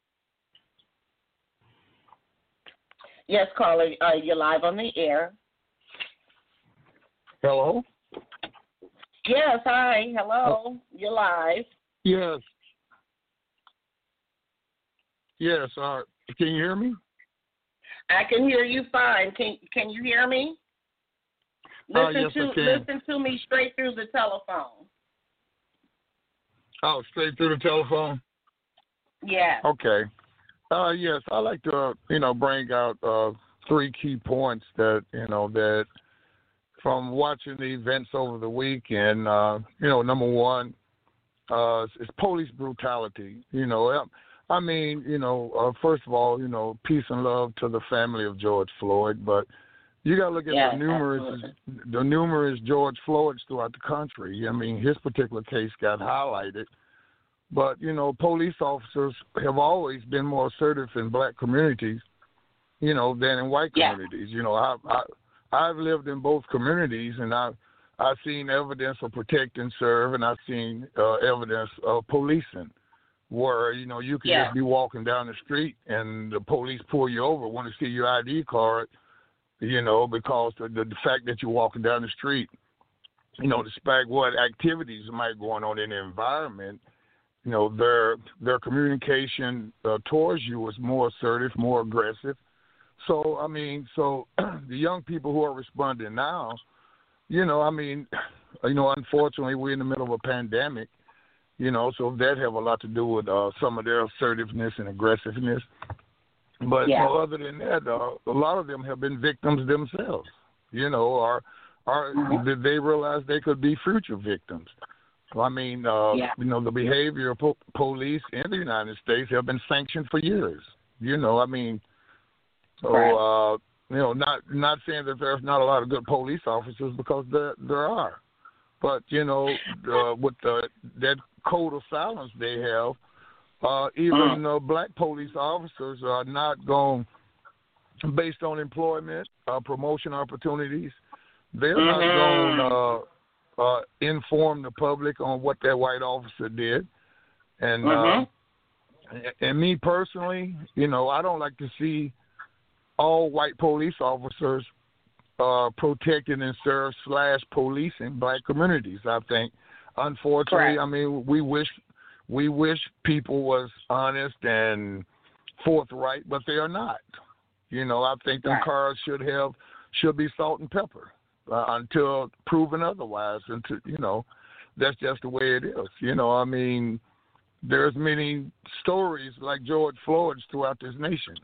Speaker 1: Yes, caller, uh, you're live on the air.
Speaker 5: Hello?
Speaker 1: Yes, hi. Hello. Oh. You're live.
Speaker 5: Yes. Yes. Uh, can you hear me?
Speaker 1: I can hear you fine. Can Can you hear me? Listen
Speaker 5: uh, yes,
Speaker 1: to
Speaker 5: I can.
Speaker 1: Listen to me straight through the telephone.
Speaker 5: Oh, straight through the telephone?
Speaker 1: Yeah.
Speaker 5: Okay. Uh, yes, I like to, uh, you know, bring out uh, three key points that, you know, that from watching the events over the weekend, uh, you know, number one uh, is police brutality. You know, I mean, you know, uh, first of all, you know, peace and love to the family of George Floyd, but you got to look at
Speaker 1: yeah,
Speaker 5: the numerous
Speaker 1: absolutely.
Speaker 5: the numerous George Floyds throughout the country. I mean, his particular case got highlighted, but you know, police officers have always been more assertive in black communities, you know, than in white communities. Yeah. You know, I, I I've lived in both communities, and I've I've seen evidence of protect and serve, and I've seen uh, evidence of policing, where you know you can
Speaker 1: yeah.
Speaker 5: just be walking down the street and the police pull you over, want to see your I D card. You know, because the, the the fact that you're walking down the street, you know, despite what activities might be going on in the environment, you know, their their communication uh, towards you was more assertive, more aggressive. So, I mean, so the young people who are responding now, you know, I mean, you know, unfortunately, we're in the middle of a pandemic, you know, so that have a lot to do with uh, some of their assertiveness and aggressiveness. But
Speaker 1: yeah.
Speaker 5: you know, other than that, uh, a lot of them have been victims themselves, you know, or, or mm-hmm. did they realize they could be future victims? I mean, uh,
Speaker 1: yeah.
Speaker 5: you know, the behavior of po- police in the United States have been sanctioned for years. You know, I mean, so uh, you know, not not saying that there's not a lot of good police officers, because there there are, but you know, uh, with the that code of silence they have, uh, even mm. uh, black police officers are not going based on employment, uh, promotion opportunities. They're mm-hmm. not going to uh, uh, inform the public on what that white officer did. And mm-hmm. uh, and me personally, you know, I don't like to see all white police officers uh, protecting and serve slash policing black communities. I think, unfortunately, Correct. I mean, we wish we wish people was honest and forthright, but they are not. You know, I think them right. cars should have should be salt and pepper uh, until proven otherwise. And to, you know, that's just the way it is. You know, I mean, there's many stories like George Floyd's throughout this nation.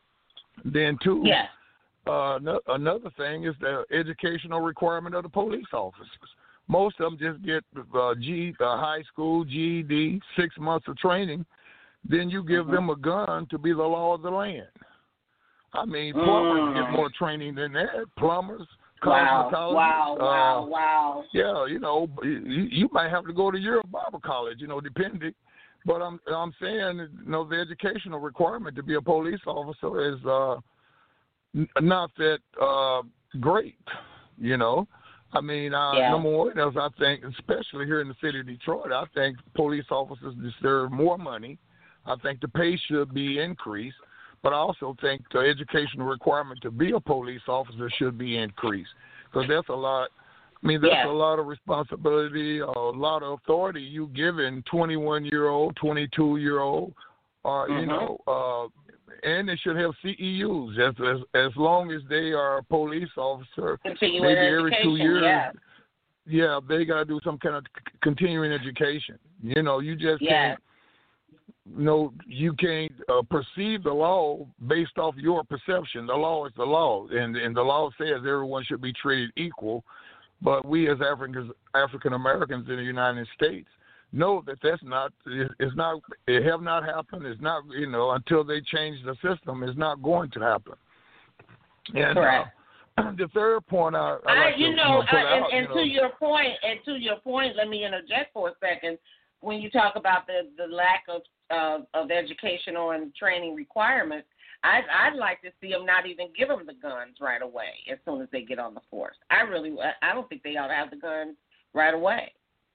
Speaker 5: Then too,
Speaker 1: yeah.
Speaker 5: uh, no, another thing is the educational requirement of the police officers. Most of them just get uh, G, uh, high school, G E D, six months of training. Then you give mm-hmm. them a gun to be the law of the land. I mean, plumbers mm. get more training than that. Plumbers,
Speaker 1: wow,
Speaker 5: cosmetologists.
Speaker 1: Wow, wow,
Speaker 5: uh,
Speaker 1: wow.
Speaker 5: Yeah, you know, you, you might have to go to Europe Bible College, you know, depending. But I'm I'm saying, you know, the educational requirement to be a police officer is uh, n- not that uh, great, you know. I mean, uh,
Speaker 1: yeah.
Speaker 5: number one is I think, especially here in the city of Detroit, I think police officers deserve more money. I think the pay should be increased. But I also think the educational requirement to be a police officer should be increased, because that's a lot. I mean, that's
Speaker 1: yeah.
Speaker 5: a lot of responsibility, a lot of authority you giving twenty-one-year-old, twenty-two-year-old, or mm-hmm. you know, uh, and they should have C E Us as as, as long as they are a police officer.
Speaker 1: Continuing
Speaker 5: maybe every
Speaker 1: education,
Speaker 5: two years.
Speaker 1: Yeah.
Speaker 5: Yeah, they got to do some kind of c- continuing education. You know, you just
Speaker 1: yeah.
Speaker 5: can't. No, you can't uh, perceive the law based off your perception. The law is the law, and and the law says everyone should be treated equal. But we as Africans, African Americans in the United States, know that that's not. It's not. It have not happened. It's not. You know, until they change the system, it's not going to happen. And,
Speaker 1: Correct.
Speaker 5: Uh, the third point, I, I,
Speaker 1: I
Speaker 5: like
Speaker 1: you
Speaker 5: to,
Speaker 1: know,
Speaker 5: you know
Speaker 1: I, and,
Speaker 5: out,
Speaker 1: and
Speaker 5: you know.
Speaker 1: to your point, and to your point, let me interject for a second. When you talk about the, the lack of, uh, of educational and training requirements, I'd, I'd like to see them not even give them the guns right away as soon as they get on the force. I really, I don't think they ought to have the guns right away.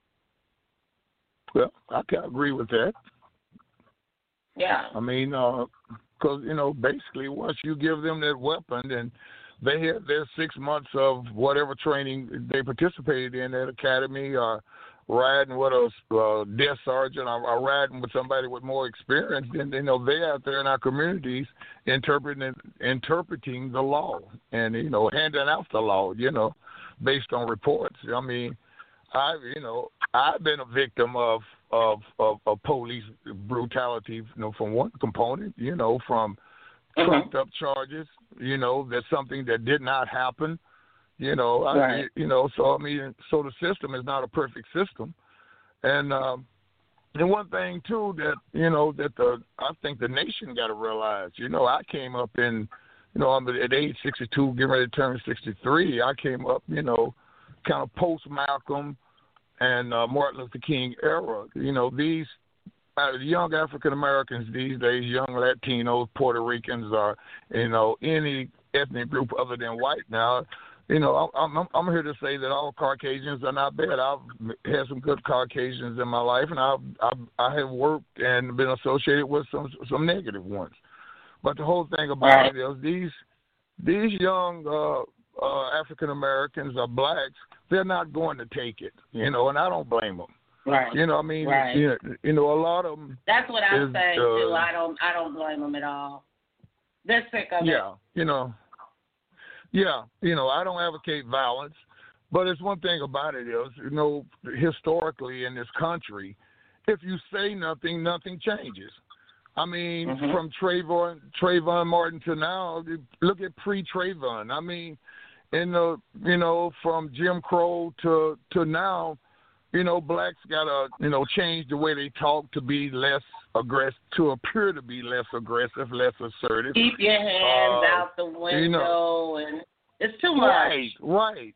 Speaker 5: Well, I can agree with that.
Speaker 1: Yeah.
Speaker 5: I mean, because, uh, you know, basically once you give them that weapon, then they have their six months of whatever training they participated in at academy or riding with a uh, desk sergeant or, or riding with somebody with more experience, then you know they out there in our communities interpreting interpreting the law and you know handing out the law, you know, based on reports. I mean, I you know I've been a victim of of of, of police brutality, you know, from one component, you know, from mm-hmm. trumped up charges, you know, that's something that did not happen. You know,
Speaker 1: right.
Speaker 5: I, you know, so I mean, so the system is not a perfect system, and um, and one thing too that you know that the I think the nation got to realize. You know, I came up in, you know, I'm at age sixty-two, getting ready to turn sixty-three. I came up, you know, kind of post Malcolm and uh, Martin Luther King era. You know, these uh, young African Americans these days, young Latinos, Puerto Ricans, or you know, any ethnic group other than white now. You know, I'm, I'm I'm here to say that all Caucasians are not bad. I've had some good Caucasians in my life, and I've, I've I have worked and been associated with some some negative ones. But the whole thing about right. it is these these young uh, uh, African Americans or blacks, they're not going to take it. You know, and I don't blame them.
Speaker 1: Right.
Speaker 5: You know, I mean,
Speaker 1: right.
Speaker 5: you, know, you know, a lot of them.
Speaker 1: That's what I'm
Speaker 5: is,
Speaker 1: saying
Speaker 5: uh,
Speaker 1: too. I don't I don't blame them at all. They're sick of
Speaker 5: yeah,
Speaker 1: it.
Speaker 5: Yeah, you know. Yeah, you know, I don't advocate violence, but it's one thing about it is, you know, historically in this country, if you say nothing, nothing changes. I mean, mm-hmm. from Trayvon, Trayvon Martin to now, look at pre-Trayvon. I mean, in the, you know, from Jim Crow to to now, you know, blacks gotta, you know, change the way they talk to be less aggressive, to appear to be less aggressive, less assertive.
Speaker 1: Keep your hands
Speaker 5: uh,
Speaker 1: out the window,
Speaker 5: you know,
Speaker 1: and it's too much.
Speaker 5: Right, right.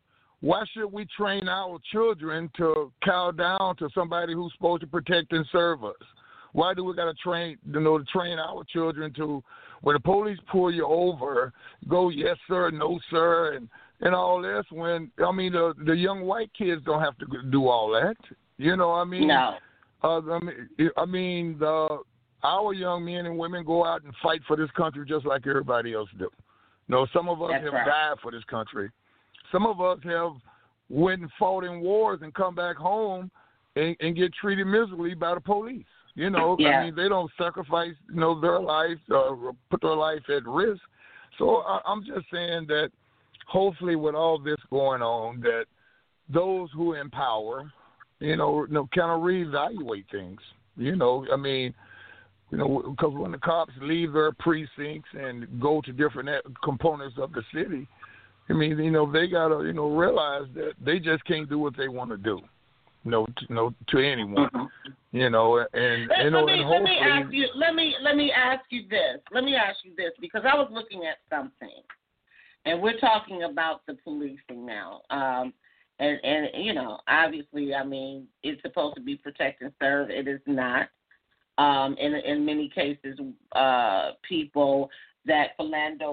Speaker 5: Why should we train our children to cow down to somebody who's supposed to protect and serve us? Why do we got to train, you know, to train our children to, when the police pull you over, go yes sir, no sir, and and all this? When I mean, the the young white kids don't have to do all that. You know, I mean,
Speaker 1: no.
Speaker 5: Uh, I mean, I mean, the our young men and women go out and fight for this country just like everybody else do. You know, some of us
Speaker 1: That's
Speaker 5: have
Speaker 1: right.
Speaker 5: died for this country. Some of us have went and fought in wars and come back home and, and get treated miserably by the police. You know,
Speaker 1: Yeah.
Speaker 5: I mean, they don't sacrifice, you know, their life, uh, put their life at risk. So I, I'm just saying that hopefully with all this going on, that those who empower, you know, you know kind of reevaluate things. You know, I mean, you know, because when the cops leave their precincts and go to different components of the city, I mean, you know, they got to, you know, realize that they just can't do what they want to do, you know, to, you know, to anyone,
Speaker 1: Mm-hmm.
Speaker 5: you know, and,
Speaker 1: Let,
Speaker 5: you know,
Speaker 1: let me
Speaker 5: and
Speaker 1: let me
Speaker 5: hopefully.
Speaker 1: ask you let me let me ask you this. Let me ask you this because I was looking at something, and we're talking about the policing now. Um, and and you know, obviously, I mean, it's supposed to be protect and serve. It is not. Um, in in many cases, uh, people that Philando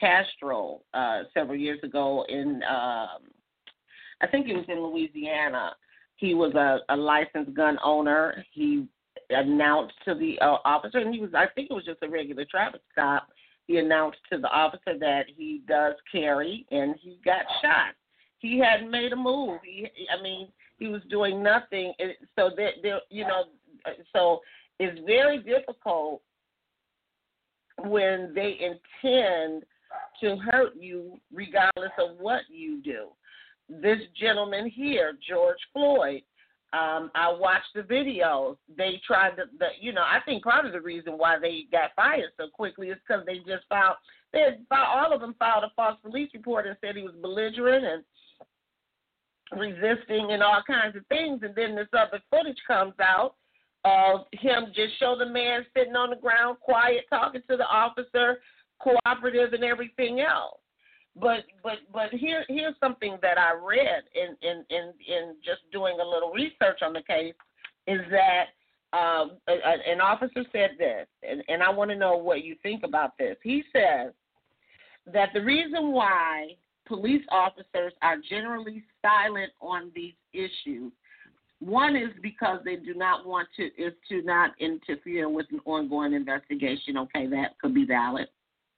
Speaker 1: Castro uh, several years ago in um, I think it was in Louisiana. He was a, a licensed gun owner. He announced to the uh, officer, and he was, I think it was just a regular traffic stop. He announced to the officer that he does carry, and he got shot. He hadn't made a move. He, I mean, he was doing nothing. So that, there, you know, so it's very difficult when they intend to hurt you, regardless of what you do. This gentleman here, George Floyd, um, I watched the videos. They tried to, the, you know, I think part of the reason why they got fired so quickly is because they just filed, they had, all of them filed a false police report and said he was belligerent and resisting and all kinds of things. And then this other footage comes out of him just show the man sitting on the ground, quiet, talking to the officer, cooperative and everything else. But but but here here's something that I read in in, in, in just doing a little research on the case is that um, a, a, an officer said this, and, and I want to know what you think about this. He says that the reason why police officers are generally silent on these issues, one is because they do not want to is to not interfere with an ongoing investigation. Okay, that could be valid.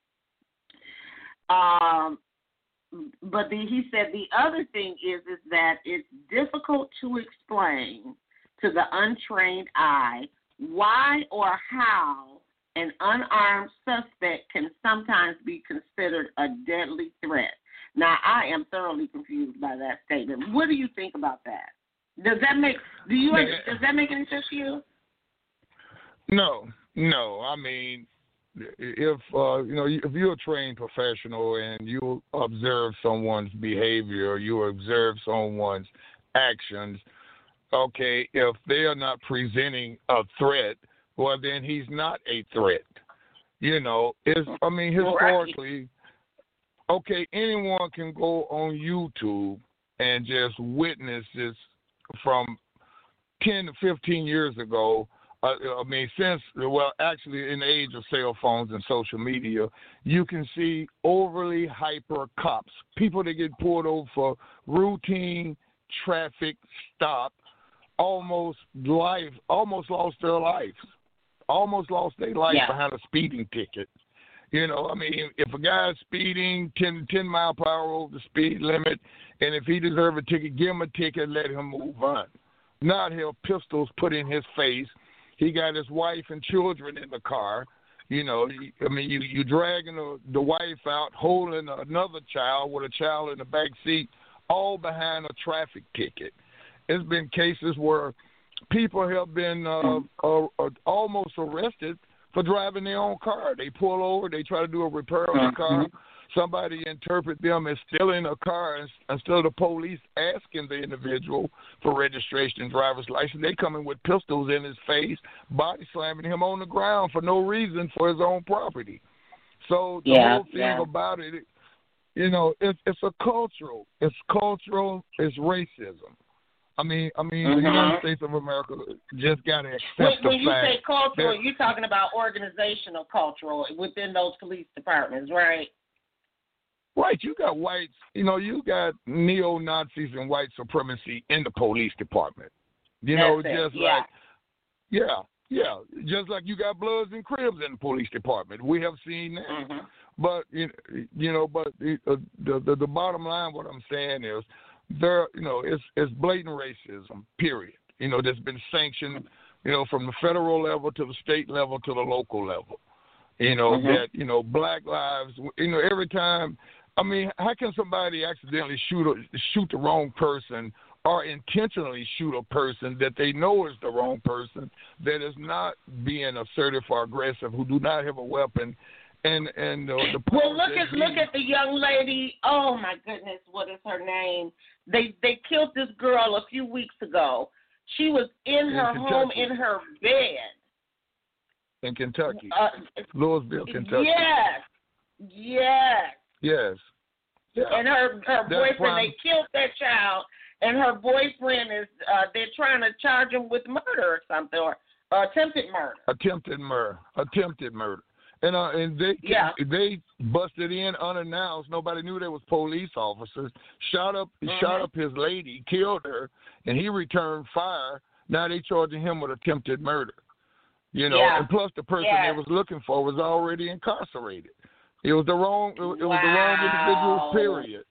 Speaker 1: Um, but the, he said the other thing is is that it's difficult to explain to the untrained eye why or how an unarmed suspect can sometimes be considered a deadly threat. Now, I am thoroughly confused by that statement. What do you think about that? Does that make do you does that make any sense to you?
Speaker 5: No, no. I mean, if uh, you know, if you're a trained professional and you observe someone's behavior, you observe someone's actions, okay, if they are not presenting a threat, well, then he's not a threat. You know, it's, I mean, historically, okay, anyone can go on YouTube and just witness this from ten to fifteen years ago. Uh, I mean, since, well, actually in the age of cell phones and social media, you can see overly hyper cops, people that get pulled over for routine traffic stop, almost life, almost lost their lives, almost lost their life
Speaker 1: yeah.
Speaker 5: behind a speeding ticket. You know, I mean, if a guy's speeding ten, ten mile per hour over the speed limit, and if he deserves a ticket, give him a ticket, let him move on. Not have pistols put in his face. He got his wife and children in the car. You know, I mean, you you dragging the, the wife out, holding another child with a child in the back seat, all behind a traffic ticket. There's been cases where people have been uh, uh, uh, almost arrested for driving their own car. They pull over, they try to do a repair on the car. somebody interpret them as stealing a car instead of the police asking the individual for registration and driver's license. They coming with pistols in his face, body slamming him on the ground for no reason for his own property. So the
Speaker 1: yeah,
Speaker 5: whole thing
Speaker 1: yeah.
Speaker 5: about it, you know, it's it's a cultural, it's cultural, it's racism. I mean, I mean,
Speaker 1: mm-hmm.
Speaker 5: the United States of America just got to accept
Speaker 1: when,
Speaker 5: the
Speaker 1: when you
Speaker 5: fact
Speaker 1: say cultural,
Speaker 5: that,
Speaker 1: you're talking about organizational cultural within those police departments, right?
Speaker 5: right, you got whites, you know, you got neo-Nazis and white supremacy in the police department. You
Speaker 1: That's
Speaker 5: know,
Speaker 1: it.
Speaker 5: just
Speaker 1: yeah.
Speaker 5: like, yeah, yeah, just like you got Bloods and Cribs in the police department. We have seen that.
Speaker 1: Mm-hmm.
Speaker 5: But, you you know, but the, the, the, the bottom line, what I'm saying is, there, you know, it's, it's blatant racism, period. You know, that's been sanctioned, you know, from the federal level to the state level to the local level. You know,
Speaker 1: mm-hmm.
Speaker 5: that, you know, black lives, you know, every time, I mean, how can somebody accidentally shoot a, shoot the wrong person or intentionally shoot a person that they know is the wrong person, that is not being assertive or aggressive, who do not have a weapon? And and uh, the
Speaker 1: well, look at
Speaker 5: be,
Speaker 1: look at the young lady. Oh my goodness, what is her name? They they killed this girl a few weeks ago. She was in,
Speaker 5: in
Speaker 1: her
Speaker 5: Kentucky.
Speaker 1: home in her bed
Speaker 5: in Kentucky,
Speaker 1: uh,
Speaker 5: Louisville, Kentucky.
Speaker 1: Yes, yes.
Speaker 5: Yes. Yeah.
Speaker 1: And her her
Speaker 5: That's
Speaker 1: boyfriend.
Speaker 5: prime.
Speaker 1: They killed that child, and her boyfriend is. Uh, they're trying to charge him with murder or something, or, or attempted murder.
Speaker 5: Attempted murder. Attempted murder. And uh, and they
Speaker 1: Yeah.
Speaker 5: they busted in unannounced. Nobody knew there was police officers. Shot up
Speaker 1: Mm-hmm.
Speaker 5: shot up his lady, killed her, and he returned fire. Now they charging him with attempted murder. You know,
Speaker 1: Yeah.
Speaker 5: and plus the person
Speaker 1: Yeah.
Speaker 5: they was looking for was already incarcerated. It was the wrong. It, it
Speaker 1: wow.
Speaker 5: was the wrong individual. Period.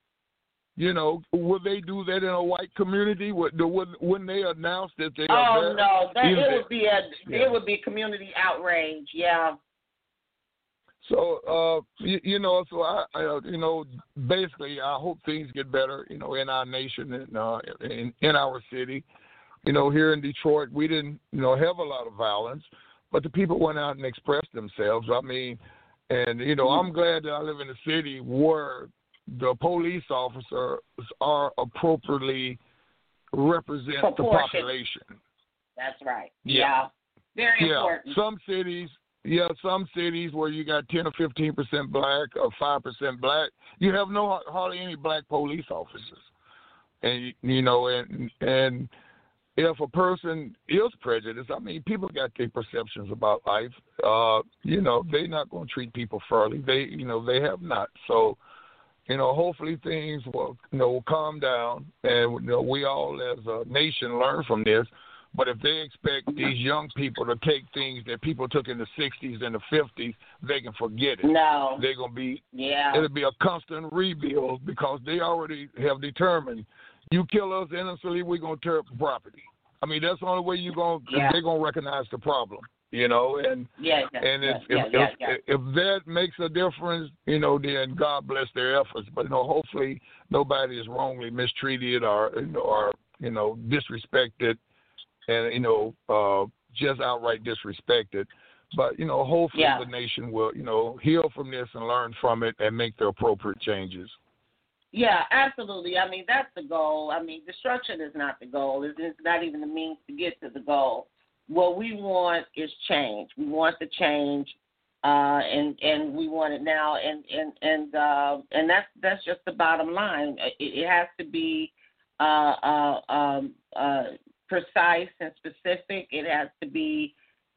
Speaker 5: You know, would they do that in a white community? Would wouldn't, wouldn't they announce that they?
Speaker 1: Oh
Speaker 5: are there?
Speaker 1: no, that
Speaker 5: Even
Speaker 1: it
Speaker 5: there.
Speaker 1: would be a
Speaker 5: Yeah.
Speaker 1: it would be community outrage. Yeah.
Speaker 5: So, uh, you, you know, so I, I, you know, basically, I hope things get better, you know, in our nation and uh, in, in our city. You know, here in Detroit, we didn't, you know, have a lot of violence, but the people went out and expressed themselves. I mean, and, you know, I'm glad that I live in a city where the police officers are appropriately represent the population.
Speaker 1: That's right.
Speaker 5: Yeah.
Speaker 1: Yeah. Very
Speaker 5: Yeah.
Speaker 1: important.
Speaker 5: Some cities, yeah, some cities where you got ten or fifteen percent black or five percent black, you have no hardly any black police officers. And you know, and and if a person is prejudiced, I mean, people got their perceptions about life. Uh, you know, they're not going to treat people fairly. They, you know, they have not. So, you know, hopefully things will, you know, will calm down, and you know, we all as a nation learn from this. But if they expect these young people to take things that people took in the sixties and the fifties, they can forget it.
Speaker 1: No.
Speaker 5: They're going to be,
Speaker 1: yeah.
Speaker 5: it'll be a constant rebuild because they already have determined, you kill us innocently, we're going to tear up the property. I mean, that's the only way you're going to,
Speaker 1: yeah.
Speaker 5: they're going to recognize the problem, you know. And
Speaker 1: yeah, yeah,
Speaker 5: and if,
Speaker 1: yeah,
Speaker 5: if,
Speaker 1: yeah,
Speaker 5: if,
Speaker 1: yeah.
Speaker 5: if that makes a difference, you know, then God bless their efforts. But, you know, hopefully nobody is wrongly mistreated or, you know, or, you know, disrespected. And, you know, uh, just outright disrespected. But, you know, hopefully
Speaker 1: yeah.
Speaker 5: the nation will, you know, heal from this and learn from it and make the appropriate changes.
Speaker 1: Yeah, absolutely. I mean, that's the goal. I mean, destruction is not the goal. It's, it's not even the means to get to the goal. What we want is change. We want the change, uh, and and we want it now. And and and uh, and that's that's just the bottom line. It, it has to be uh, uh, um, uh, precise and specific. It has to be,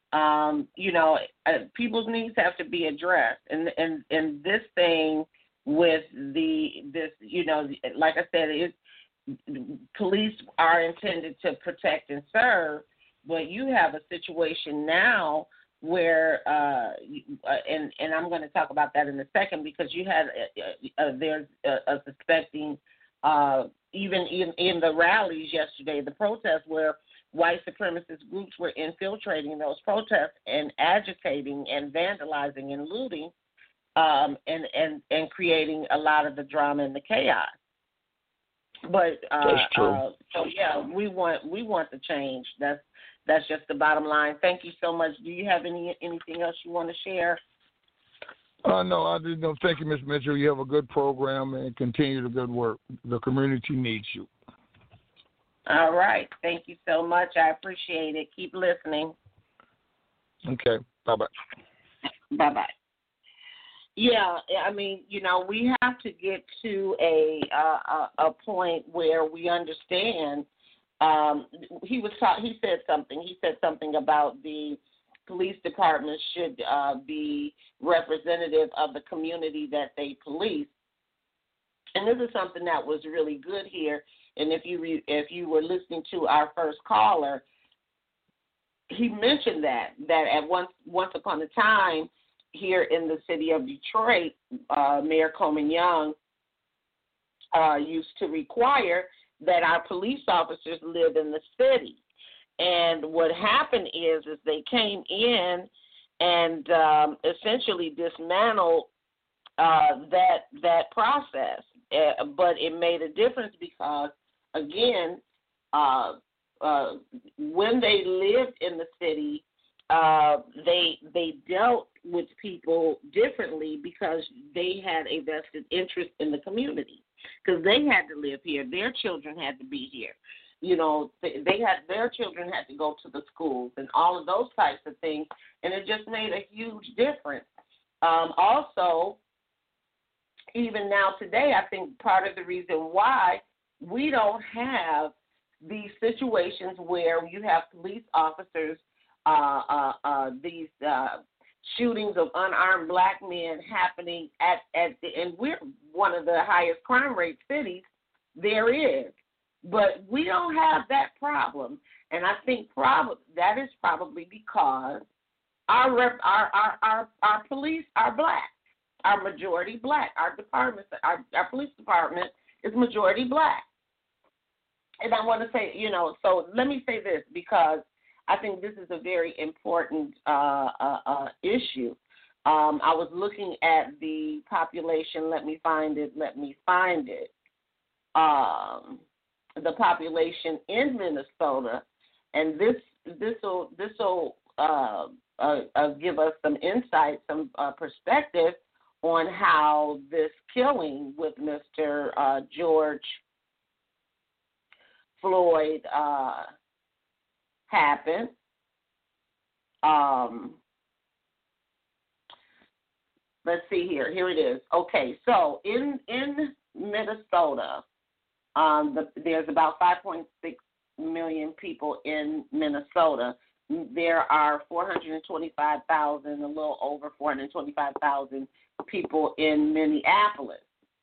Speaker 1: um, you know, uh, people's needs have to be addressed. And and and this thing with the this, you know, like I said, it, police are intended to protect and serve, but you have a situation now where, uh, and and I'm going to talk about that in a second, because you had uh, uh, there's a, a suspecting. Uh, even in, in the rallies yesterday, the protests where white supremacist groups were infiltrating those protests and agitating and vandalizing and looting, um, and, and, and creating a lot of the drama and the chaos. But uh,
Speaker 5: that's true.
Speaker 1: Uh, so yeah, we want we want the change. That's that's just the bottom line. Thank you so much. Do you have any anything else you want to share?
Speaker 5: Uh, no, I didn't know. Thank you, Miz Mitchell. You have a good program and continue the good work. The community needs you.
Speaker 1: All right. Thank you so much. I appreciate it. Keep listening.
Speaker 5: Okay. Bye-bye.
Speaker 1: Bye-bye. Yeah, I mean, you know, we have to get to a uh, a, a point where we understand. Um, he was ta- he said something. He said something about the police department should uh, be representative of the community that they police. And this is something that was really good here. And if you re- if you were listening to our first caller, he mentioned that that at once once upon a time here in the city of Detroit, uh, Mayor Coleman Young uh, used to require that our police officers live in the city. And what happened is, is they came in and um, essentially dismantled uh, that that process. Uh, but it made a difference because, again, uh, uh, when they lived in the city, uh, they they dealt with people differently because they had a vested interest in the community because they had to live here. Their children had to be here. You know, they, they had their children had to go to the schools and all of those types of things, and it just made a huge difference. Um, also, even now today, I think part of the reason why we don't have these situations where you have police officers, uh, uh, uh, these uh, shootings of unarmed black men happening at, at the, and we're one of the highest crime rate cities there is. But we don't have that problem, and I think prob- that is probably because our, rep- our, our, our, our police are black. Our majority black. Our department, our, our police department is majority black. And I want to say, you know, so let me say this because I think this is a very important uh, uh, uh, issue. Um, I was looking at the population. Let me find it. Let me find it. Um, the population in Minnesota, and this this will this will uh, uh, uh, give us some insight, some uh, perspective on how this killing with Mister Uh, George Floyd uh, happened. Um, let's see here. Here it is. Okay, so in in Minnesota, um, the, there's about five point six million people in Minnesota. There are four hundred twenty-five thousand, a little over four hundred twenty-five thousand people in Minneapolis.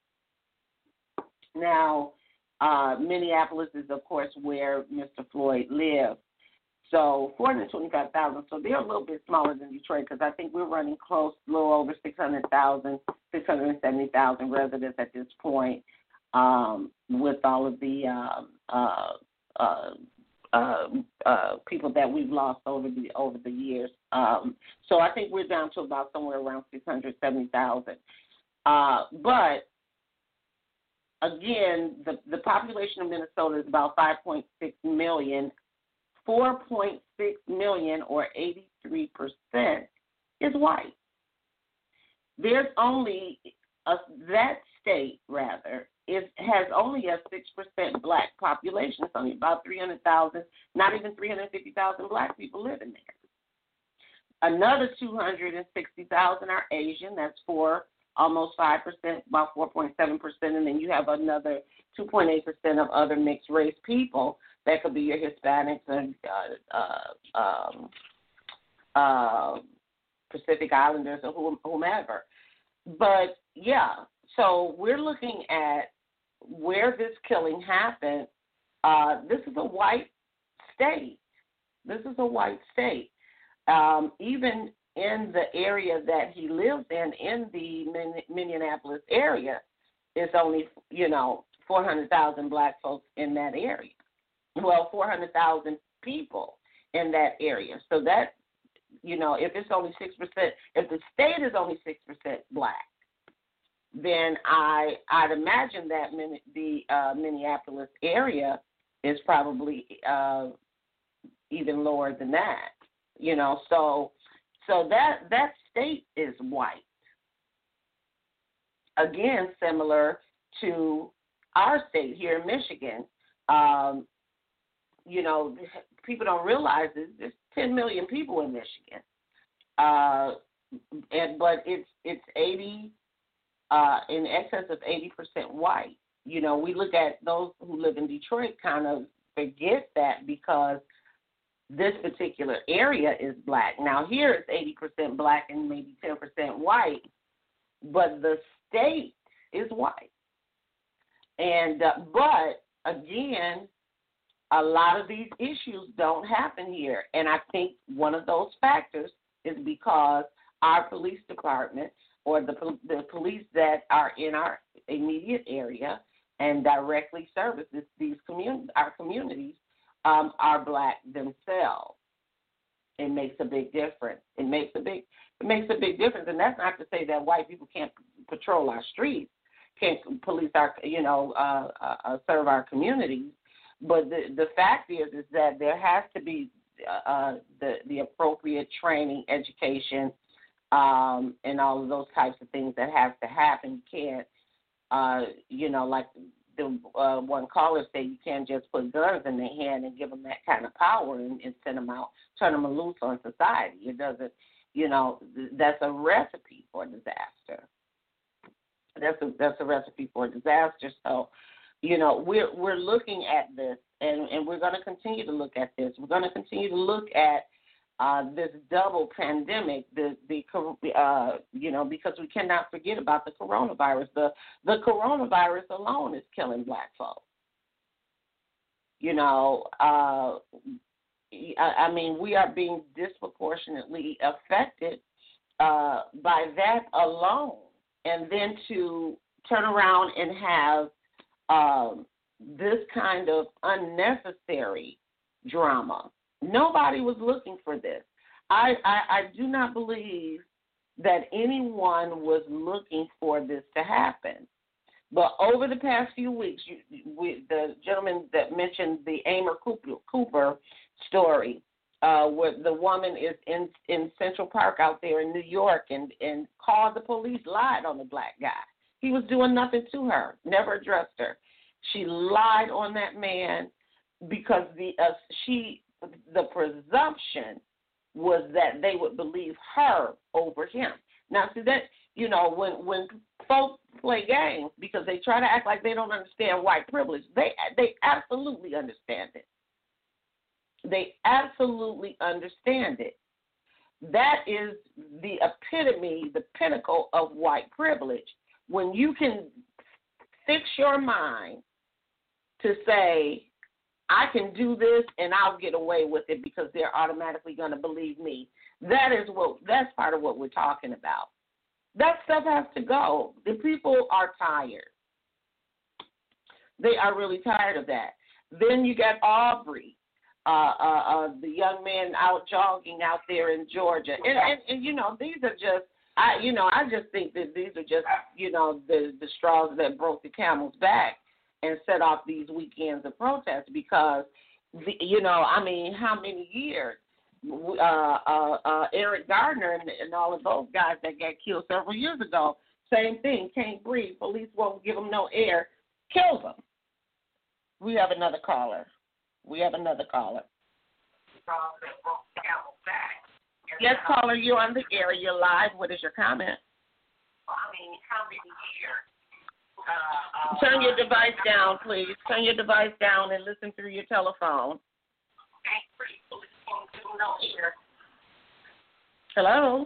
Speaker 1: Now, uh, Minneapolis is, of course, where Mister Floyd lived. So four hundred twenty-five thousand, so they're a little bit smaller than Detroit because I think we're running close, a little over six hundred thousand, six hundred seventy thousand residents at this point um, with all of the um, uh, uh, uh, uh, people that we've lost over the over the years. Um, so I think we're down to about somewhere around six hundred seventy thousand. Uh, but again, the, the population of Minnesota is about five point six million. four point six million, or eighty-three percent, is white. There's only a, that state, rather, is, has only a six percent black population. It's only about three hundred thousand, not even three hundred fifty thousand black people living there. Another two hundred sixty thousand are Asian. That's for almost five percent, about four point seven percent. And then you have another two point eight percent of other mixed race people. That could be your Hispanics and uh, uh, um, uh, Pacific Islanders or whomever. But, yeah, so we're looking at where this killing happened. Uh, this is a white state. This is a white state. Um, even in the area that he lives in, in the Minneapolis area, it's only, you know, four hundred thousand black folks in that area. Well, four hundred thousand people in that area. So that, you know, if it's only six percent, if the state is only six percent black, then I, I'd imagine that min, the uh, Minneapolis area is probably uh, even lower than that, you know. So so that, that state is white. again, similar to our state here in Michigan. Um, you know, people don't realize this. There's ten million people in Michigan, uh, and but it's it's eighty uh, in excess of eighty percent white. You know, we look at those who live in Detroit kind of forget that because this particular area is black. Now here it's eighty percent black and maybe ten percent white, but the state is white. And uh, but again, a lot of these issues don't happen here, and I think one of those factors is because our police department or the the police that are in our immediate area and directly services these commun- our communities um, are black themselves. It makes a big difference. It makes a big it makes a big difference, and that's not to say that white people can't patrol our streets, can't police our you know uh, uh, serve our communities. But the the fact is is that there has to be uh, the the appropriate training, education, um, and all of those types of things that have to happen. You can't, uh, you know, like the uh, one caller said, you can't just put guns in their hand and give them that kind of power and, and send them out, turn them loose on society. It doesn't, you know, that's a recipe for disaster. That's a that's a recipe for disaster. So, you know, we're we're looking at this, and, and we're going to continue to look at this. We're going to continue to look at uh, this double pandemic, the the uh, you know, because we cannot forget about the coronavirus. The the coronavirus alone is killing black folks. You know, uh, I, I mean, we are being disproportionately affected uh, by that alone, and then to turn around and have Um, this kind of unnecessary drama. Nobody was looking for this. I, I, I do not believe that anyone was looking for this to happen. But over the past few weeks, you, we, the gentleman that mentioned the Amor Cooper, Cooper story, uh, where the woman is in, in Central Park out there in New York and, and called the police, lied on the black guy. He was doing nothing to her, never addressed her. She lied on that man because the uh, she the presumption was that they would believe her over him. Now, see that you know when when folks play games because they try to act like they don't understand white privilege, they they absolutely understand it. They absolutely understand it. That is the epitome, the pinnacle of white privilege. When you can fix your mind to say, I can do this and I'll get away with it because they're automatically going to believe me. That is what, that's part of what we're talking about. That stuff has to go. The people are tired. They are really tired of that. Then you got Aubrey, uh, uh, uh, the young man out jogging out there in Georgia. And, and, and, you know, these are just, I, you know, I just think that these are just, you know, the, the straws that broke the camel's back and set off these weekends of protest because, the, you know, I mean, how many years? Uh, uh, uh, Eric Gardner and, and all of those guys that got killed several years ago, same thing, can't breathe. Police won't give them no air, kills them. We have another caller. We have another caller. Yes, caller, you're on the air. You're live. What is your comment?
Speaker 6: I mean, how many years? Uh,
Speaker 1: Turn your device down, please. Turn your device down and listen through your telephone. Hello?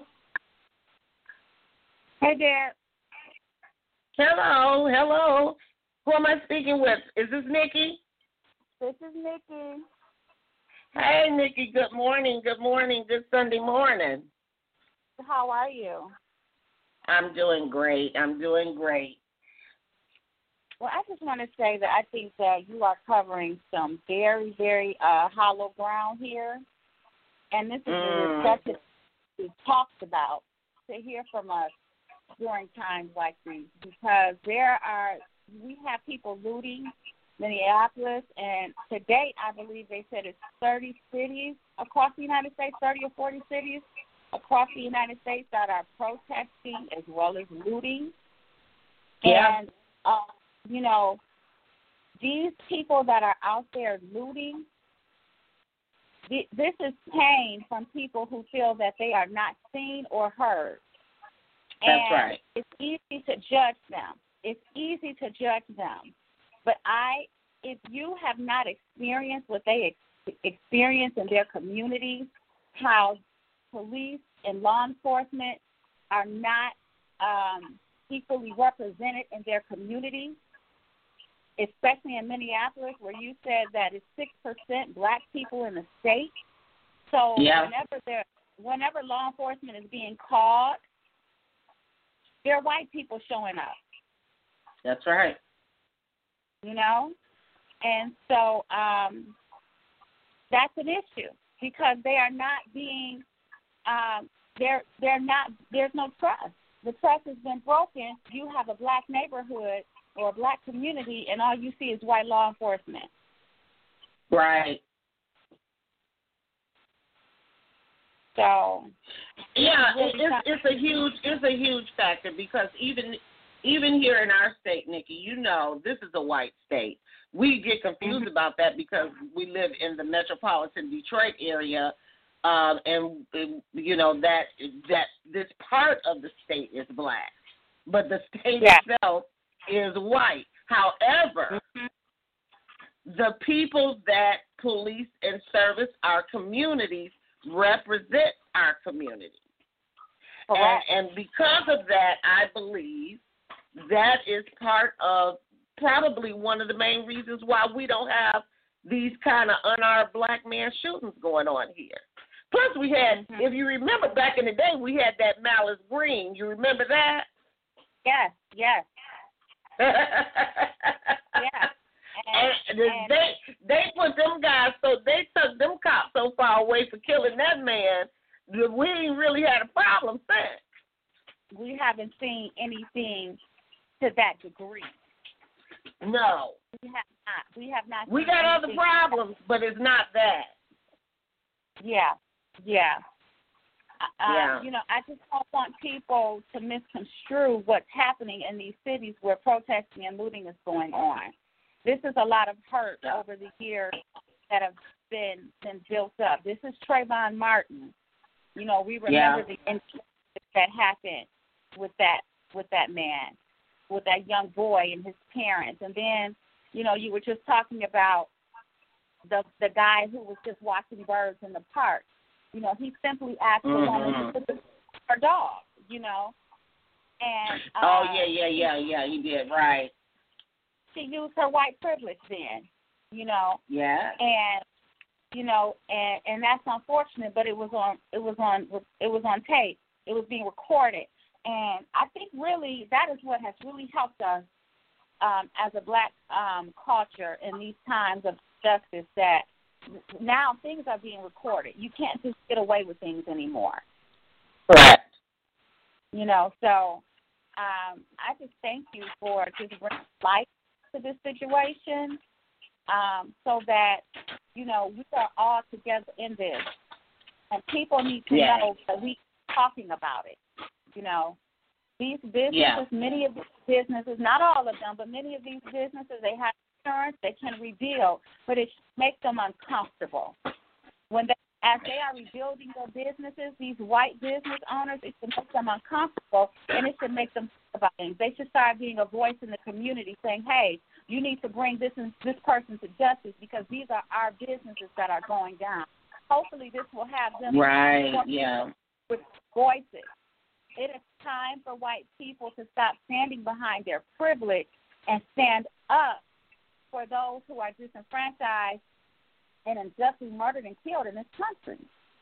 Speaker 6: Hey, Dad.
Speaker 1: Hello, hello. Who am I speaking with? Is this Nikki?
Speaker 6: This is Nikki.
Speaker 1: Hey, Nikki, good morning, good morning, good Sunday morning.
Speaker 6: How are you?
Speaker 1: I'm doing great. I'm doing great.
Speaker 6: Well, I just want to say that I think that you are covering some very, very uh, hollow ground here. And this is
Speaker 1: Mm.
Speaker 6: a discussion we talked about to hear from us during times like these because there are, we have people looting Minneapolis, and to date, I believe they said it's thirty cities across the United States, thirty or forty cities across the United States that are protesting as well as looting.
Speaker 1: Yeah.
Speaker 6: And, uh, you know, these people that are out there looting, th- this is pain from people who feel that they are not seen or heard.
Speaker 1: That's
Speaker 6: and
Speaker 1: right.
Speaker 6: It's easy to judge them. It's easy to judge them. But I, if you have not experienced what they ex- experience in their communities, how police and law enforcement are not um, equally represented in their communities, especially in Minneapolis, where you said that it's six percent black people in the state. So
Speaker 1: yeah.
Speaker 6: whenever there, whenever law enforcement is being called, there are white people showing up.
Speaker 1: That's right.
Speaker 6: You know? And so um, that's an issue because they are not being, um, they're, they're not, there's no trust. The trust has been broken. You have a black neighborhood or a black community, and all you see is white law enforcement.
Speaker 1: Right.
Speaker 6: So
Speaker 1: yeah,
Speaker 6: really
Speaker 1: it's it's a huge it's a huge factor because even even here in our state, Nikki, you know, this is a white state. We get confused mm-hmm. about that because we live in the metropolitan Detroit area, um, and you know that that this part of the state is black, but the state
Speaker 6: yeah.
Speaker 1: itself is white. However, mm-hmm. the people that police and service our communities represent our community. And, and because of that, I believe that is part of probably one of the main reasons why we don't have these kind of unarmed black man shootings going on here. Plus, we had, mm-hmm. if you remember back in the day, we had that Malice Green. You remember that?
Speaker 6: Yes, yes. yeah.
Speaker 1: And, and they they put them guys, so they took them cops so far away for killing that man that we ain't really had a problem since.
Speaker 6: We haven't seen anything to that degree.
Speaker 1: No.
Speaker 6: We have not. We have not.
Speaker 1: We got other problems, but it's not that.
Speaker 6: Yeah, yeah. Uh,
Speaker 1: yeah.
Speaker 6: You know, I just don't want people to misconstrue what's happening in these cities where protesting and looting is going on. This is a lot of hurt over the years that have been been built up. This is Trayvon Martin. You know, we remember yeah. the incident that happened with that with that man, with that young boy and his parents. And then, you know, you were just talking about the the guy who was just watching birds in the park. You know, he simply asked
Speaker 1: mm-hmm.
Speaker 6: the woman to put the her dog. You know, and uh,
Speaker 1: oh yeah, yeah, yeah, yeah, he did right.
Speaker 6: She used her white privilege then, you know.
Speaker 1: Yeah.
Speaker 6: And you know, and and that's unfortunate, but it was on it was on it was on tape. It was being recorded, and I think really that is what has really helped us um, as a black um, culture in these times of justice. That now things are being recorded. You can't just get away with things anymore.
Speaker 1: Correct.
Speaker 6: You know, so um, I just thank you for just bringing light to this situation, um, so that, you know, we are all together in this. And people need to
Speaker 1: yeah.
Speaker 6: know that we are talking about it. You know, these businesses,
Speaker 1: yeah.
Speaker 6: many of these businesses, not all of them, but many of these businesses, they have insurance, they can rebuild, but it makes them uncomfortable. When they, as they are rebuilding their businesses, these white business owners, it should make them uncomfortable, and it should make them think about things. They should start being a voice in the community saying, hey, you need to bring this and this person to justice because these are our businesses that are going down. Hopefully this will have them
Speaker 1: right, yeah.
Speaker 6: with voices. It is time for white people to stop standing behind their privilege and stand up for those who are disenfranchised and unjustly murdered and killed in this country.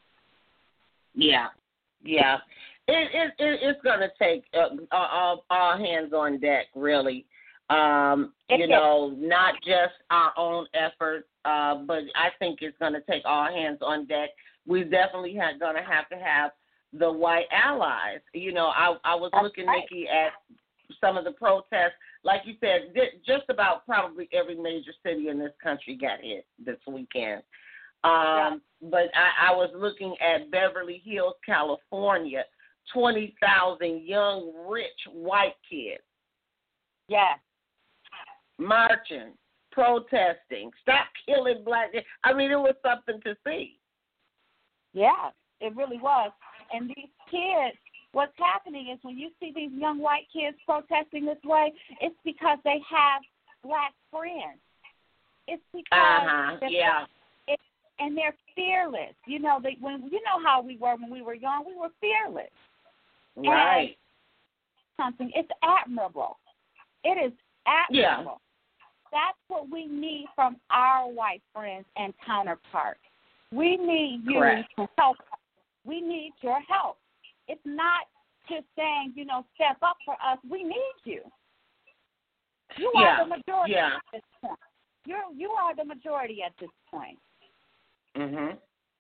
Speaker 1: Yeah, yeah. It, it, it it's going to take uh, all, all hands on deck, really. Um, you know, not just our own effort, uh, but I think it's going to take all hands on deck. We definitely have going to have to have the white allies. You know, I, I was
Speaker 6: That's
Speaker 1: looking,
Speaker 6: right.
Speaker 1: Nikki, at some of the protests. Like you said, just about probably every major city in this country got hit this weekend. Um, yeah. But I, I was looking at Beverly Hills, California, twenty thousand young, rich white kids
Speaker 6: Yes.
Speaker 2: Marching, protesting, stop killing black. I mean, it was something to see.
Speaker 6: Yeah, it really was. And these kids, what's happening is when you see these young white kids protesting this way, it's because they have black friends. It's because
Speaker 2: uh-huh. yeah.
Speaker 6: It, and they're fearless. You know, they when you know how we were when we were young. We were fearless.
Speaker 2: Right.
Speaker 6: And something. It's admirable. It is admirable. Yeah. That's what we need from our white friends and counterparts. We need you
Speaker 2: Correct.
Speaker 6: to help us. We need your help. It's not just saying, you know, step up for us. We need you. You
Speaker 2: yeah.
Speaker 6: are the majority
Speaker 2: yeah.
Speaker 6: at this point. You're you are the majority at this point.
Speaker 2: Mhm.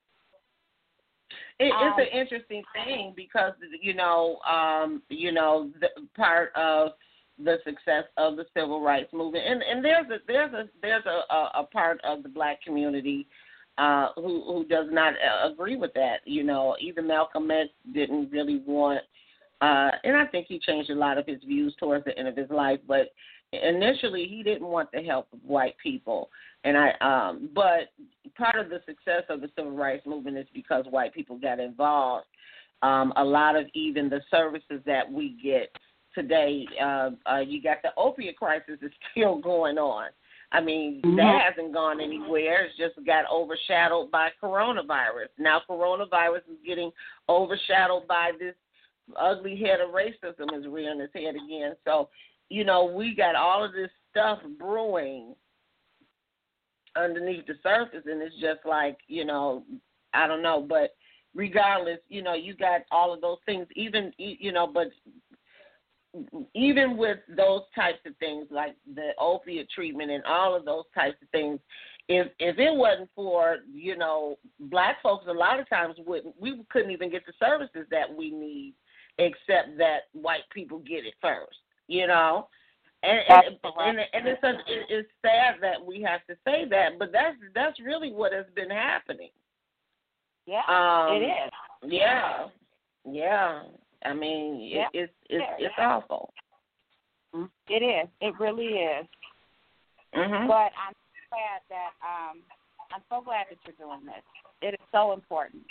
Speaker 2: It,
Speaker 6: um,
Speaker 2: it's an interesting thing because you know, um, you know, the part of the success of the civil rights movement, and, and there's a there's a there's a, a, a part of the black community uh, who who does not agree with that. You know, even Malcolm X didn't really want, uh, and I think he changed a lot of his views towards the end of his life, but initially he didn't want the help of white people. And I, um, but part of the success of the civil rights movement is because white people got involved. Um, a lot of even the services that we get today, uh, uh, you got the opiate crisis is still going on. I mean, mm-hmm. that hasn't gone anywhere. It's just got overshadowed by coronavirus. Now coronavirus is getting overshadowed by this ugly head of racism is rearing its head again. So, you know, we got all of this stuff brewing underneath the surface, and it's just like, you know, I don't know, but regardless, you know, you got all of those things, even, you know, but even with those types of things, like the opiate treatment and all of those types of things, if if it wasn't for, you know, black folks, a lot of times wouldn't, we couldn't even get the services that we need, except that white people get it first, you know. And and, and and it's a, it's sad that we have to say that, but that's that's really what has been happening.
Speaker 6: Yeah,
Speaker 2: um,
Speaker 6: it is.
Speaker 2: Yeah, yeah. I mean, it,
Speaker 6: yeah.
Speaker 2: it's it's
Speaker 6: yeah.
Speaker 2: it's awful.
Speaker 6: It is. It really is.
Speaker 2: Mm-hmm.
Speaker 6: But I'm glad that um, I'm so glad that you're doing this. It is so important.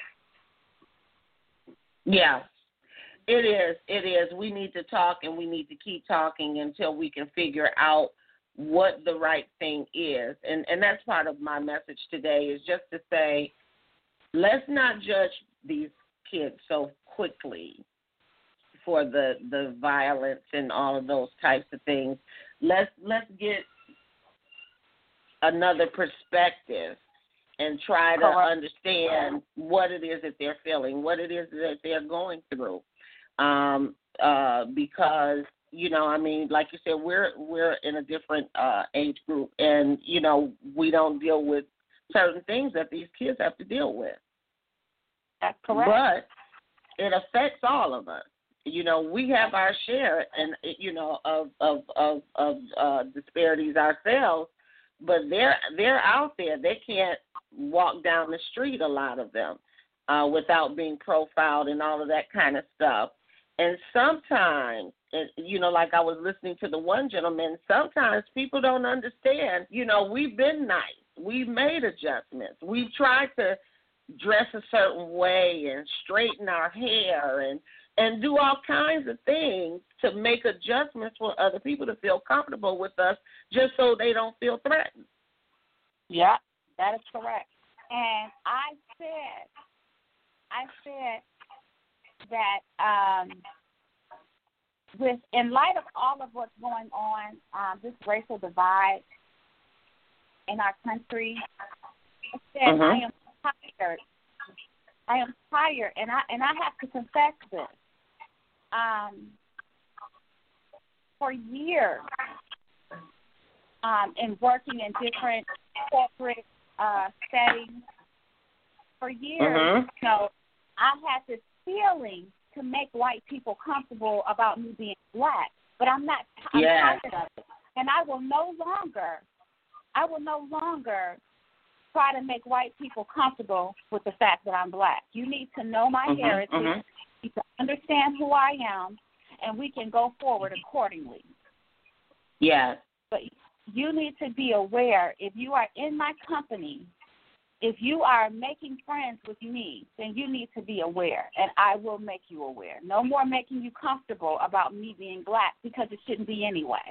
Speaker 2: Yeah. It is. It is. We need to talk, and we need to keep talking until we can figure out what the right thing is. And and that's part of my message today is just to say, let's not judge these kids so quickly for the the violence and all of those types of things. Let's let's get another perspective and try to
Speaker 6: Correct.
Speaker 2: understand what it is that they're feeling, what it is that they're going through. Um, uh, because, you know, I mean, like you said, we're we're in a different uh, age group, and, you know, we don't deal with certain things that these kids have to deal with.
Speaker 6: That's correct.
Speaker 2: But it affects all of us. You know, we have our share, and you know, of of of, of uh, disparities ourselves, but they're they're out there. They can't walk down the street, a lot of them, uh, without being profiled and all of that kind of stuff. And sometimes, you know, like I was listening to the one gentleman, sometimes people don't understand. You know, we've been nice. We've made adjustments. We've tried to dress a certain way and straighten our hair and, and do all kinds of things to make adjustments for other people to feel comfortable with us just so they don't feel threatened.
Speaker 6: Yeah, that is correct. And I said, I said, that um, with in light of all of what's going on, um, this racial divide in our country, I said mm-hmm. I am tired. I am tired, and I and I have to confess this. Um, for years, um, in working in different corporate uh, settings, for years, mm-hmm. you know, I had this feeling to make white people comfortable about me being black, but I'm not. I'm
Speaker 2: yeah.
Speaker 6: tired of it, and I will no longer. I will no longer try to make white people comfortable with the fact that I'm black. You need to know my
Speaker 2: mm-hmm,
Speaker 6: heritage.
Speaker 2: Mm-hmm.
Speaker 6: You need to understand who I am, and we can go forward accordingly.
Speaker 1: Yes.
Speaker 6: But you need to be aware, if you are in my company, if you are making friends with me, then you need to be aware, and I will make you aware. No more making you comfortable about me being black, because it shouldn't be anyway.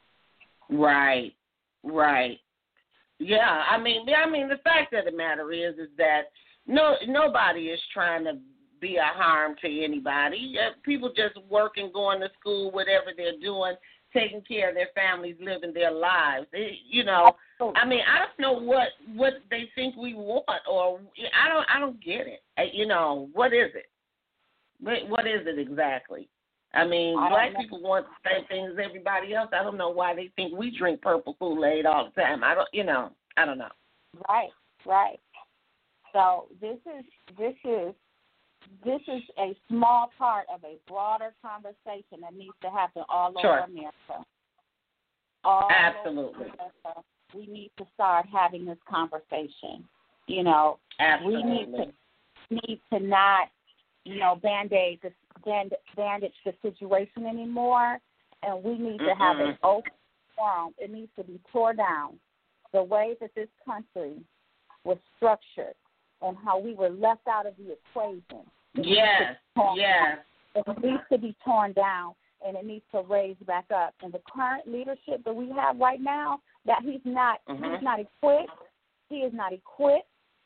Speaker 1: Right, right. Yeah, I mean, I mean, the fact of the matter is, is that no, nobody is trying to be a harm to anybody. People just working, going to school, whatever they're doing, taking care of their families, living their lives. It, you know, I mean, I don't know what what they think we want, or I don't I don't get it. You know, what is it? What what is it exactly? I mean, I black know. people want the same things as everybody else. I don't know why they think we drink purple Kool-Aid all the time. I don't, you know, I don't know.
Speaker 6: Right, right. So this is this is this is a small part of a broader conversation that needs to happen all
Speaker 1: sure.
Speaker 6: over America. All
Speaker 1: Absolutely.
Speaker 6: Over America. We need to start having this conversation. You know,
Speaker 1: Absolutely.
Speaker 6: we need to need to not, you know, band-aid the band, bandage the situation anymore, and we need to
Speaker 1: Mm-mm.
Speaker 6: have an open forum. It needs to be tore down. The way that this country was structured and how we were left out of the equation.
Speaker 1: Yes, yes.
Speaker 6: It needs to be torn down, and it needs to raise back up. And the current leadership that we have right now, that he's not,
Speaker 1: mm-hmm.
Speaker 6: he's not equipped. He is not equipped.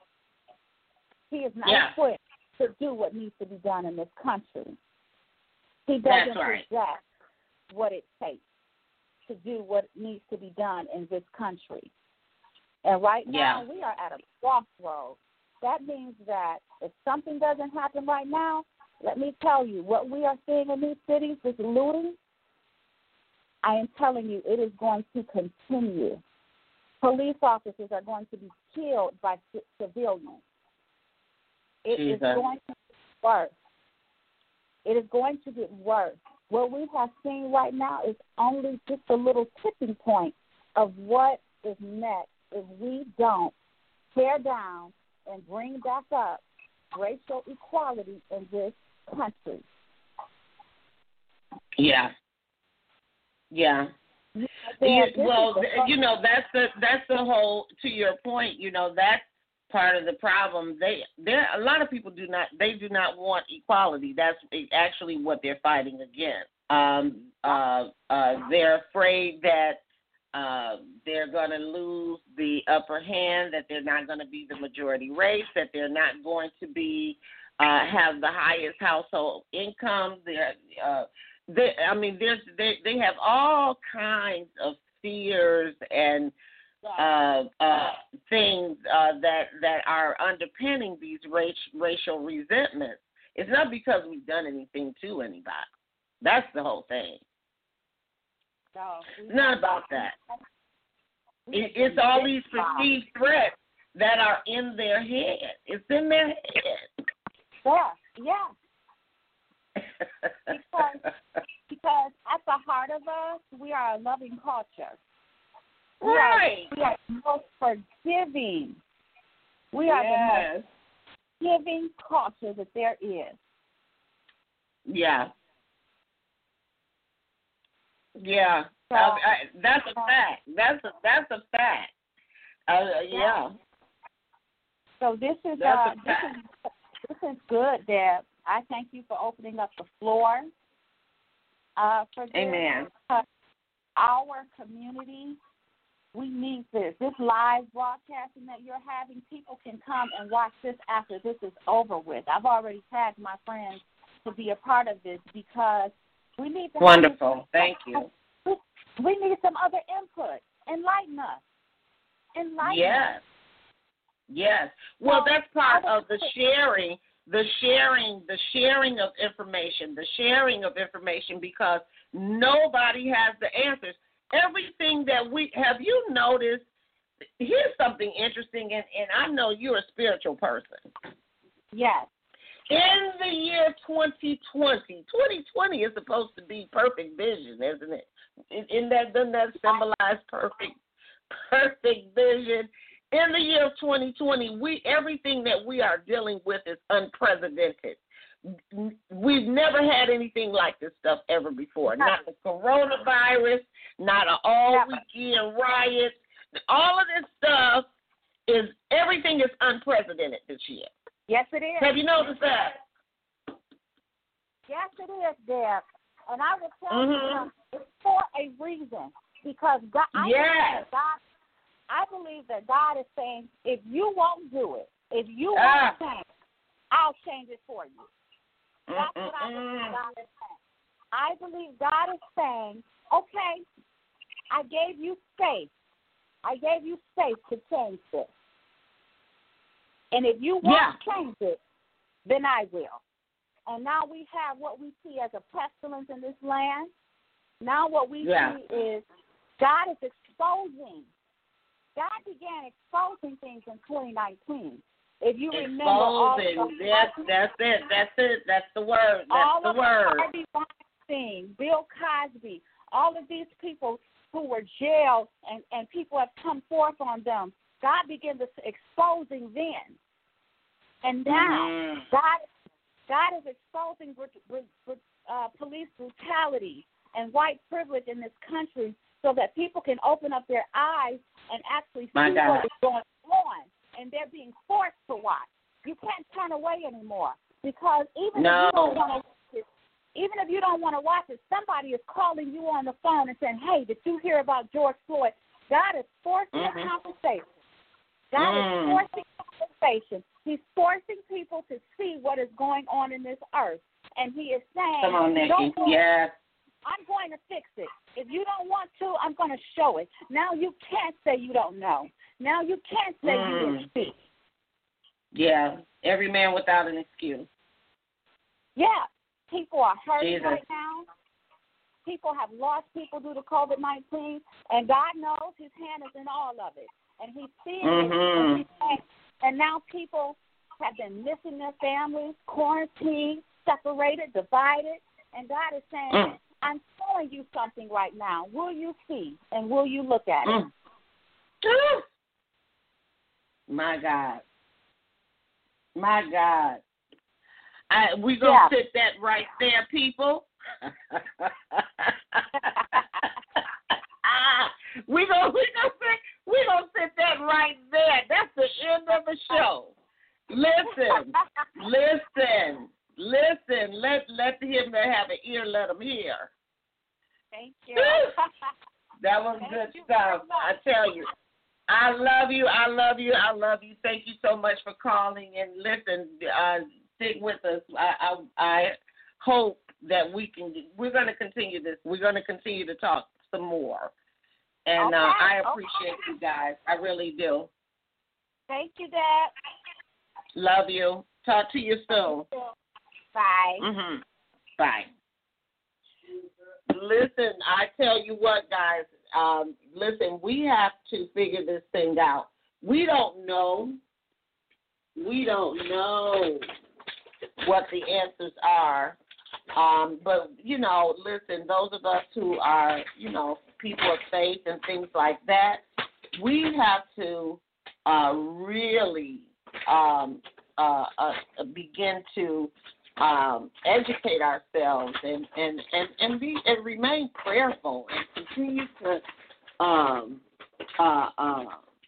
Speaker 6: He is not
Speaker 1: yeah.
Speaker 6: equipped to do what needs to be done in this country. He doesn't
Speaker 1: right.
Speaker 6: possess what it takes to do what needs to be done in this country. And right now,
Speaker 1: yeah.
Speaker 6: we are at a crossroads. That means that if something doesn't happen right now, let me tell you, what we are seeing in these cities, this looting, I am telling you, it is going to continue. Police officers are going to be killed by c- civilians. It
Speaker 1: Jesus.
Speaker 6: is going to get worse. It is going to get worse. What we have seen right now is only just a little tipping point of what is next if we don't tear down and bring back up racial equality in this country.
Speaker 1: Yeah. Yeah.
Speaker 6: Yeah,
Speaker 1: you, well, you know, that's the that's the whole. To your point, you know, that's part of the problem. They there a lot of people do not they do not want equality. That's actually what they're fighting against. Um, uh, uh, they're afraid that uh, they're going to lose the upper hand, that they're not going to be the majority race, that they're not going to be uh, have the highest household income. They're uh, They, I mean, there's they they have all kinds of fears and uh, uh, things uh, that that are underpinning these race, racial resentments. It's not because we've done anything to anybody. That's the whole thing.
Speaker 6: No,
Speaker 1: it's not about that. It, it's all these perceived threats that are in their head. It's in their head.
Speaker 6: Yeah, yeah. because, because at the heart of us, we are a loving culture. We
Speaker 1: right.
Speaker 6: Are, we are the most forgiving. We are
Speaker 1: yes.
Speaker 6: the most giving culture that there is.
Speaker 1: Yeah. Yeah. So, I, I, that's a fact. That's a that's a fact. Uh, yeah. yeah.
Speaker 6: So this is
Speaker 1: that's
Speaker 6: uh, this is this is good, Deb. I thank you for opening up the floor uh, for this.
Speaker 1: Amen.
Speaker 6: Our community, we need this. This live broadcasting that you're having, people can come and watch this after this is over with. I've already tagged my friends to be a part of this because we need to.
Speaker 1: Wonderful. Thank you.
Speaker 6: We, we need some other input. Enlighten us. Enlighten
Speaker 1: yes.
Speaker 6: us.
Speaker 1: Yes. Well,
Speaker 6: so,
Speaker 1: that's part of the sharing. The sharing, the sharing of information, the sharing of information, because nobody has the answers. Everything that we have, you noticed, here's something interesting, and, and I know you're a spiritual person.
Speaker 6: Yes.
Speaker 1: In the year twenty twenty, twenty twenty is supposed to be perfect vision, isn't it? In that, doesn't that symbolize perfect, perfect vision? In the year of twenty twenty, we everything that we are dealing with is unprecedented. We've never had anything like this stuff ever before. Not the coronavirus,
Speaker 2: not an all weekend riot. All of this stuff is everything is unprecedented this year.
Speaker 6: Yes, it is.
Speaker 2: Have you noticed that?
Speaker 6: Yes, it is, Deb. And I will tell
Speaker 2: Mm-hmm.
Speaker 6: you, it's for a reason. Because God, I,
Speaker 2: Yes.
Speaker 6: believe that God, I believe that God is saying, if you won't do it, if you
Speaker 2: Ah.
Speaker 6: won't change, I'll change it for you. That's
Speaker 2: Mm-mm-mm.
Speaker 6: what I believe God is saying. I believe God is saying, okay, I gave you space. I gave you space to change this. And if you won't
Speaker 2: Yeah.
Speaker 6: change it, then I will. And now we have what we see as a pestilence in this land. Now what we
Speaker 2: Yeah.
Speaker 6: see is God is exposing. God began exposing things in twenty nineteen. If you remember all
Speaker 2: Exposing.
Speaker 6: of the
Speaker 2: Yes, that's it. That's it. That's the word. That's
Speaker 6: all
Speaker 2: the
Speaker 6: of
Speaker 2: word.
Speaker 6: Harvey Weinstein, Bill Cosby, all of these people who were jailed and, and people have come forth on them. God began to exposing then. And now
Speaker 2: Mm-hmm.
Speaker 6: God God is exposing uh, police brutality and white privilege in this country so that people can open up their eyes and actually
Speaker 2: My
Speaker 6: see
Speaker 2: God.
Speaker 6: what is going on. And they're being forced to watch. You can't turn away anymore because even
Speaker 2: No.
Speaker 6: if you don't want to watch it, even if you don't want to watch it, somebody is calling you on the phone and saying, "Hey, did you hear about George Floyd?" God is forcing
Speaker 2: Mm-hmm.
Speaker 6: a conversation. God
Speaker 2: Mm.
Speaker 6: is forcing conversation. He's forcing people to see what is going on in this earth. And he is saying,
Speaker 2: Come on, Nikki.
Speaker 6: don't worry,
Speaker 2: Yes.
Speaker 6: I'm going to fix it. If you don't want to, I'm going to show it. Now you can't say you don't know. Now you can't say
Speaker 2: Mm.
Speaker 6: you didn't see.
Speaker 2: Yeah. Every man without an excuse.
Speaker 6: Yeah. People are hurting
Speaker 2: Jesus.
Speaker 6: right now. People have lost people due to COVID nineteen. And God knows his hand is in all of it. And he's seeing
Speaker 2: Mhm.
Speaker 6: it. And, he's saying, and now people have been missing their families, quarantined, separated, divided. And God is saying,
Speaker 2: Mm.
Speaker 6: I'm showing you something right now. Will you see and will you look at it?
Speaker 2: Mm. My God. My God. I, we going to
Speaker 6: Yeah.
Speaker 2: sit that right there, people. we going we gonna sit we gonna sit that right there. That's the end of the show. Listen, listen, listen. Let let him that have an ear, let him hear.
Speaker 6: Thank you.
Speaker 2: That was
Speaker 6: Thank
Speaker 2: good
Speaker 6: you
Speaker 2: stuff.
Speaker 6: very much.
Speaker 2: I tell you. I love you. I love you. I love you. Thank you so much for calling and listen. Uh, stick with us. I, I I hope that we can. We're going to continue this. We're going to continue to talk some more. And
Speaker 6: Okay,
Speaker 2: uh, I
Speaker 6: okay.
Speaker 2: appreciate you guys. I really do.
Speaker 6: Thank you, Dad.
Speaker 2: Love you. Talk to you soon.
Speaker 6: Bye.
Speaker 2: Mm-hmm. Bye. Listen, I tell you what, guys. Um, listen, we have to figure this thing out. We don't know. We don't know what the answers are. Um, but, you know, listen, those of us who are, you know, people of faith and things like that, we have to uh, really um, uh, uh, begin to um, educate ourselves and, and, and, and, be, and remain prayerful and continue to um, uh, uh,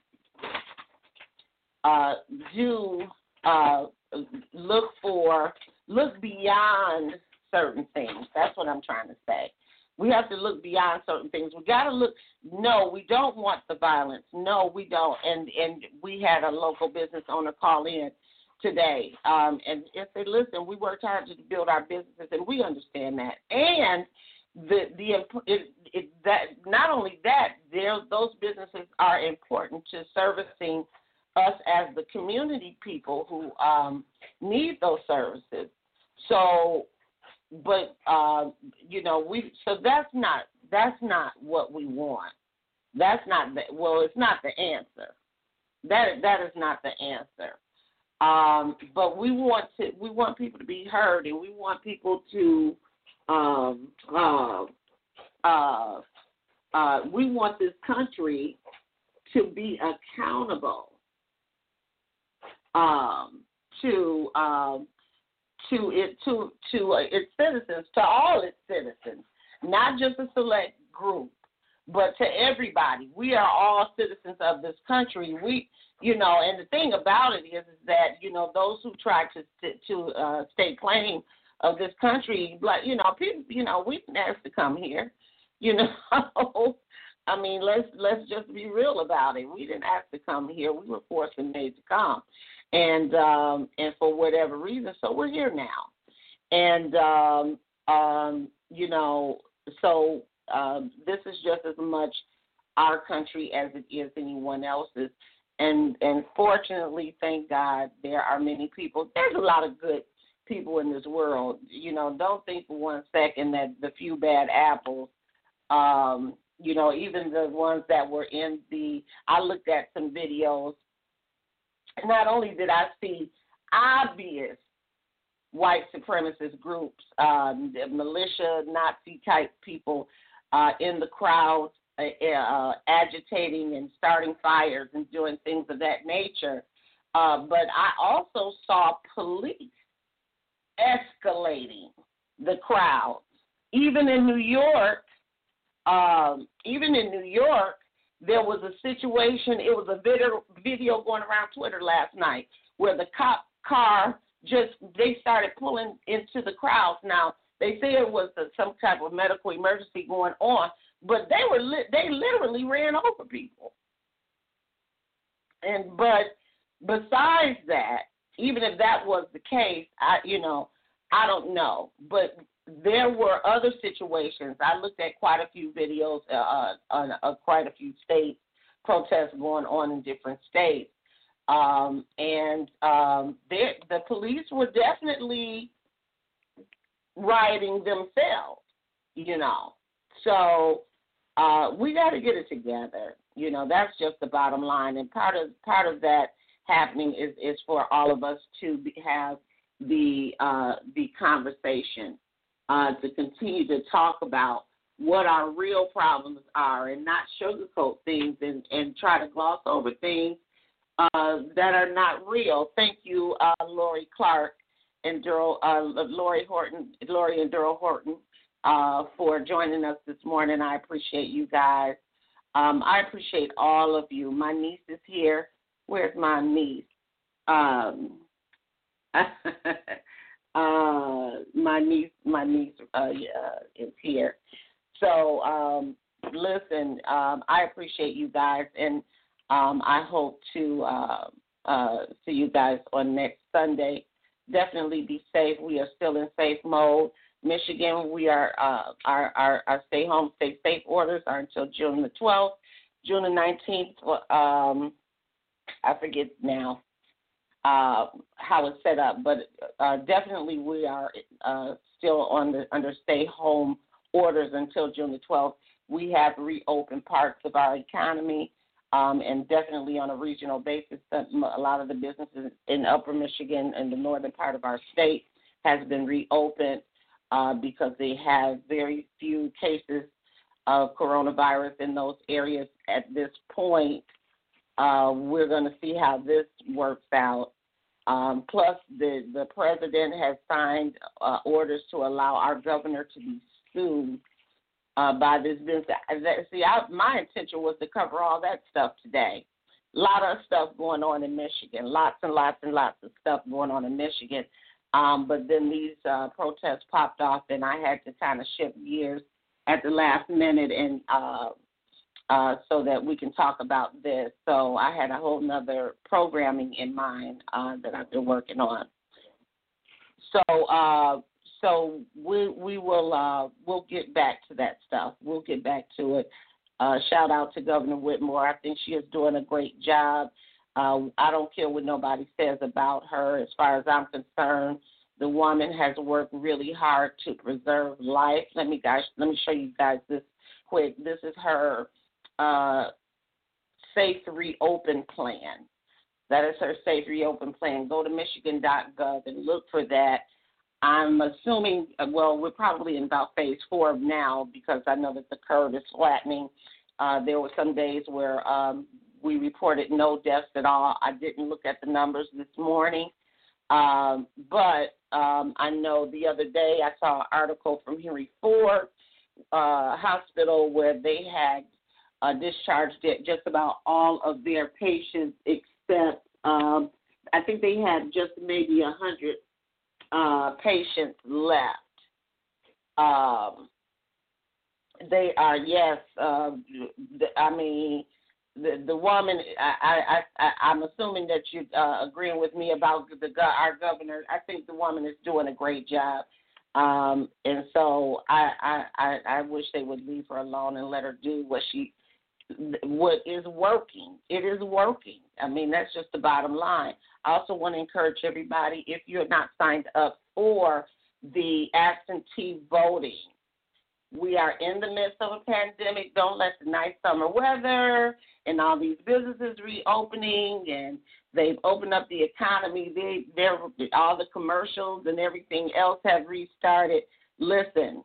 Speaker 2: uh, do uh, look for, look beyond certain things. That's what I'm trying to say. We have to look beyond certain things. We got to look. No, we don't want the violence. No, we don't. And and we had a local business owner call in today, um, and if they listen, we worked hard to build our businesses, and we understand that. And the the it, it, that not only that, there those businesses are important to servicing us as the community people who um, need those services. So. But uh, you know, we so that's not that's not what we want. That's not the well, it's not the answer. That that is not the answer. Um, but we want to we want people to be heard, and we want people to um, uh, uh, uh, we want this country to be accountable um, to. Um, to it to to uh, its citizens, to all its citizens, not just a select group,
Speaker 1: but to everybody. We are all citizens of this country. We, you know, and the thing about it is, is that, you know, those who try to to uh, stake claim of this country, like, you know, people, you know, we didn't ask to come here, you know. I mean, let's let's just be real about it. We didn't ask to come here. We were forced and made to come, and um, and for whatever reason, so we're here now. And um, um, you know, so um, this is just as much our country as it is anyone else's. And and fortunately, thank God, there are many people. There's a lot of good people in this world. You know, don't think for one second that the few bad apples. Um, You know, even the ones that were in the, I looked at some videos. Not only did I see obvious white supremacist groups, um, militia, Nazi type people uh, in the crowd, uh, uh, agitating and starting fires and doing things of that nature, uh, but I also saw police escalating the crowd. Even in New York, Um, even in New York, there was a situation, it was a video, video going around Twitter last night where the cop car just, they started pulling into the crowds. Now, they say it was a, some type of medical emergency going on, but they were li- they literally ran over people. And but besides that, even if that was the case, I you know, I don't know, but there were other situations. I looked at quite a few videos uh, on uh, quite a few states, protests going on in different states. Um, and um, the police were definitely rioting themselves, you know. So uh, we got to get it together. You know, that's just the bottom line. And part of part of that happening is, is for all of us to be, have the uh, the conversation. Uh, to continue to talk about what our real problems are and not sugarcoat things and, and try to gloss over things uh, that are not real. Thank you, uh, Lori Clark and Daryl, uh, Lori Horton, Lori and Daryl Horton, uh, for joining us this morning. I appreciate you guys. Um, I appreciate all of you. My niece is here. Where's my niece? Um, Uh, my niece, my niece uh, uh, is here. So um, listen, um, I appreciate you guys, and um, I hope to uh, uh, see you guys on next Sunday. Definitely be safe. We are still in safe mode. Michigan, we are uh, our, our our stay home, stay safe orders are until June the twelfth. June the nineteenth. Um, I forget now. Uh, how it's set up, but uh, definitely we are uh, still on the under stay home orders until June the twelfth. We have reopened parts of our economy, um, and definitely on a regional basis, a lot of the businesses in Upper Michigan and the northern part of our state has been reopened uh, because they have very few cases of coronavirus in those areas at this point. Uh, we're going to see how this works out. Um, plus, the, the president has signed uh, orders to allow our governor to be sued uh, by this business. See, I, my intention was to cover all that stuff today. A lot of stuff going on in Michigan, lots and lots and lots of stuff going on in Michigan. Um, but then these uh, protests popped off, and I had to kind of shift gears at the last minute and uh, Uh, so that we can talk about this. So I had a whole nother programming in mind uh, that I've been working on. So uh, so we we will uh, we'll get back to that stuff. We'll get back to it. Uh, shout out to Governor Whitmore. I think she is doing a great job. Uh, I don't care what nobody says about her. As far as I'm concerned, the woman has worked really hard to preserve life. Let me guys let me show you guys this quick. This is her Uh, Safe Reopen Plan. That is her Safe Reopen Plan. Go to michigan dot gov and look for that. I'm assuming, well, we're probably in about phase four now because I know that the curve is flattening. Uh, there were some days where um, we reported no deaths at all. I didn't look at the numbers this morning. Um, but um, I know the other day I saw an article from Henry Ford uh, Hospital where they had uh, discharged just about all of their patients, except um, I think they had just maybe a hundred uh, patients left. Um, they are yes. Uh, I mean, the the woman. I I, I I'm assuming that you're uh, agreeing with me about the our governor. I think the woman is doing a great job. Um, and so I, I, I, I wish they would leave her alone and let her do what she what is working. It is working. I mean, that's just the bottom line. I also want to encourage everybody, if you're not signed up for the absentee voting, we are in the midst of a pandemic. Don't let the nice summer weather and all these businesses reopening, and they've opened up the economy. They, they're, all the commercials and everything else have restarted. Listen,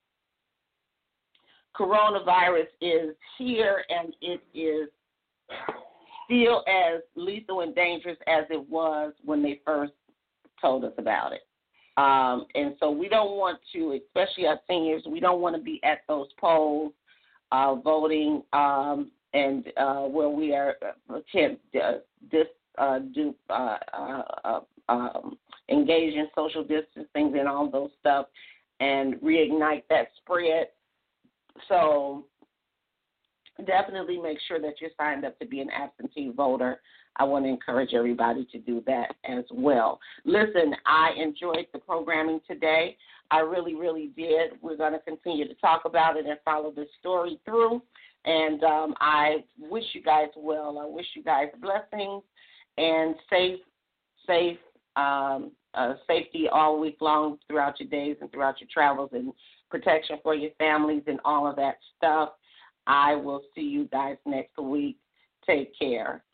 Speaker 1: coronavirus is here, and it is still as lethal and dangerous as it was when they first told us about it. Um, and so we don't want to, especially our seniors, we don't want to be at those polls uh, voting um, and uh, where we are uh, can uh, dis, uh, do uh, uh, uh, um, engage in social distancing and all those stuff and reignite that spread. So definitely make sure that you're signed up to be an absentee voter. I want to encourage everybody to do that as well. Listen, I enjoyed the programming today. I really, really did. We're going to continue to talk about it and follow this story through. And um, I wish you guys well. I wish you guys blessings and safe, safe um, uh, safety all week long throughout your days and throughout your travels, and protection for your families and all of that stuff. I will see you guys next week. Take care.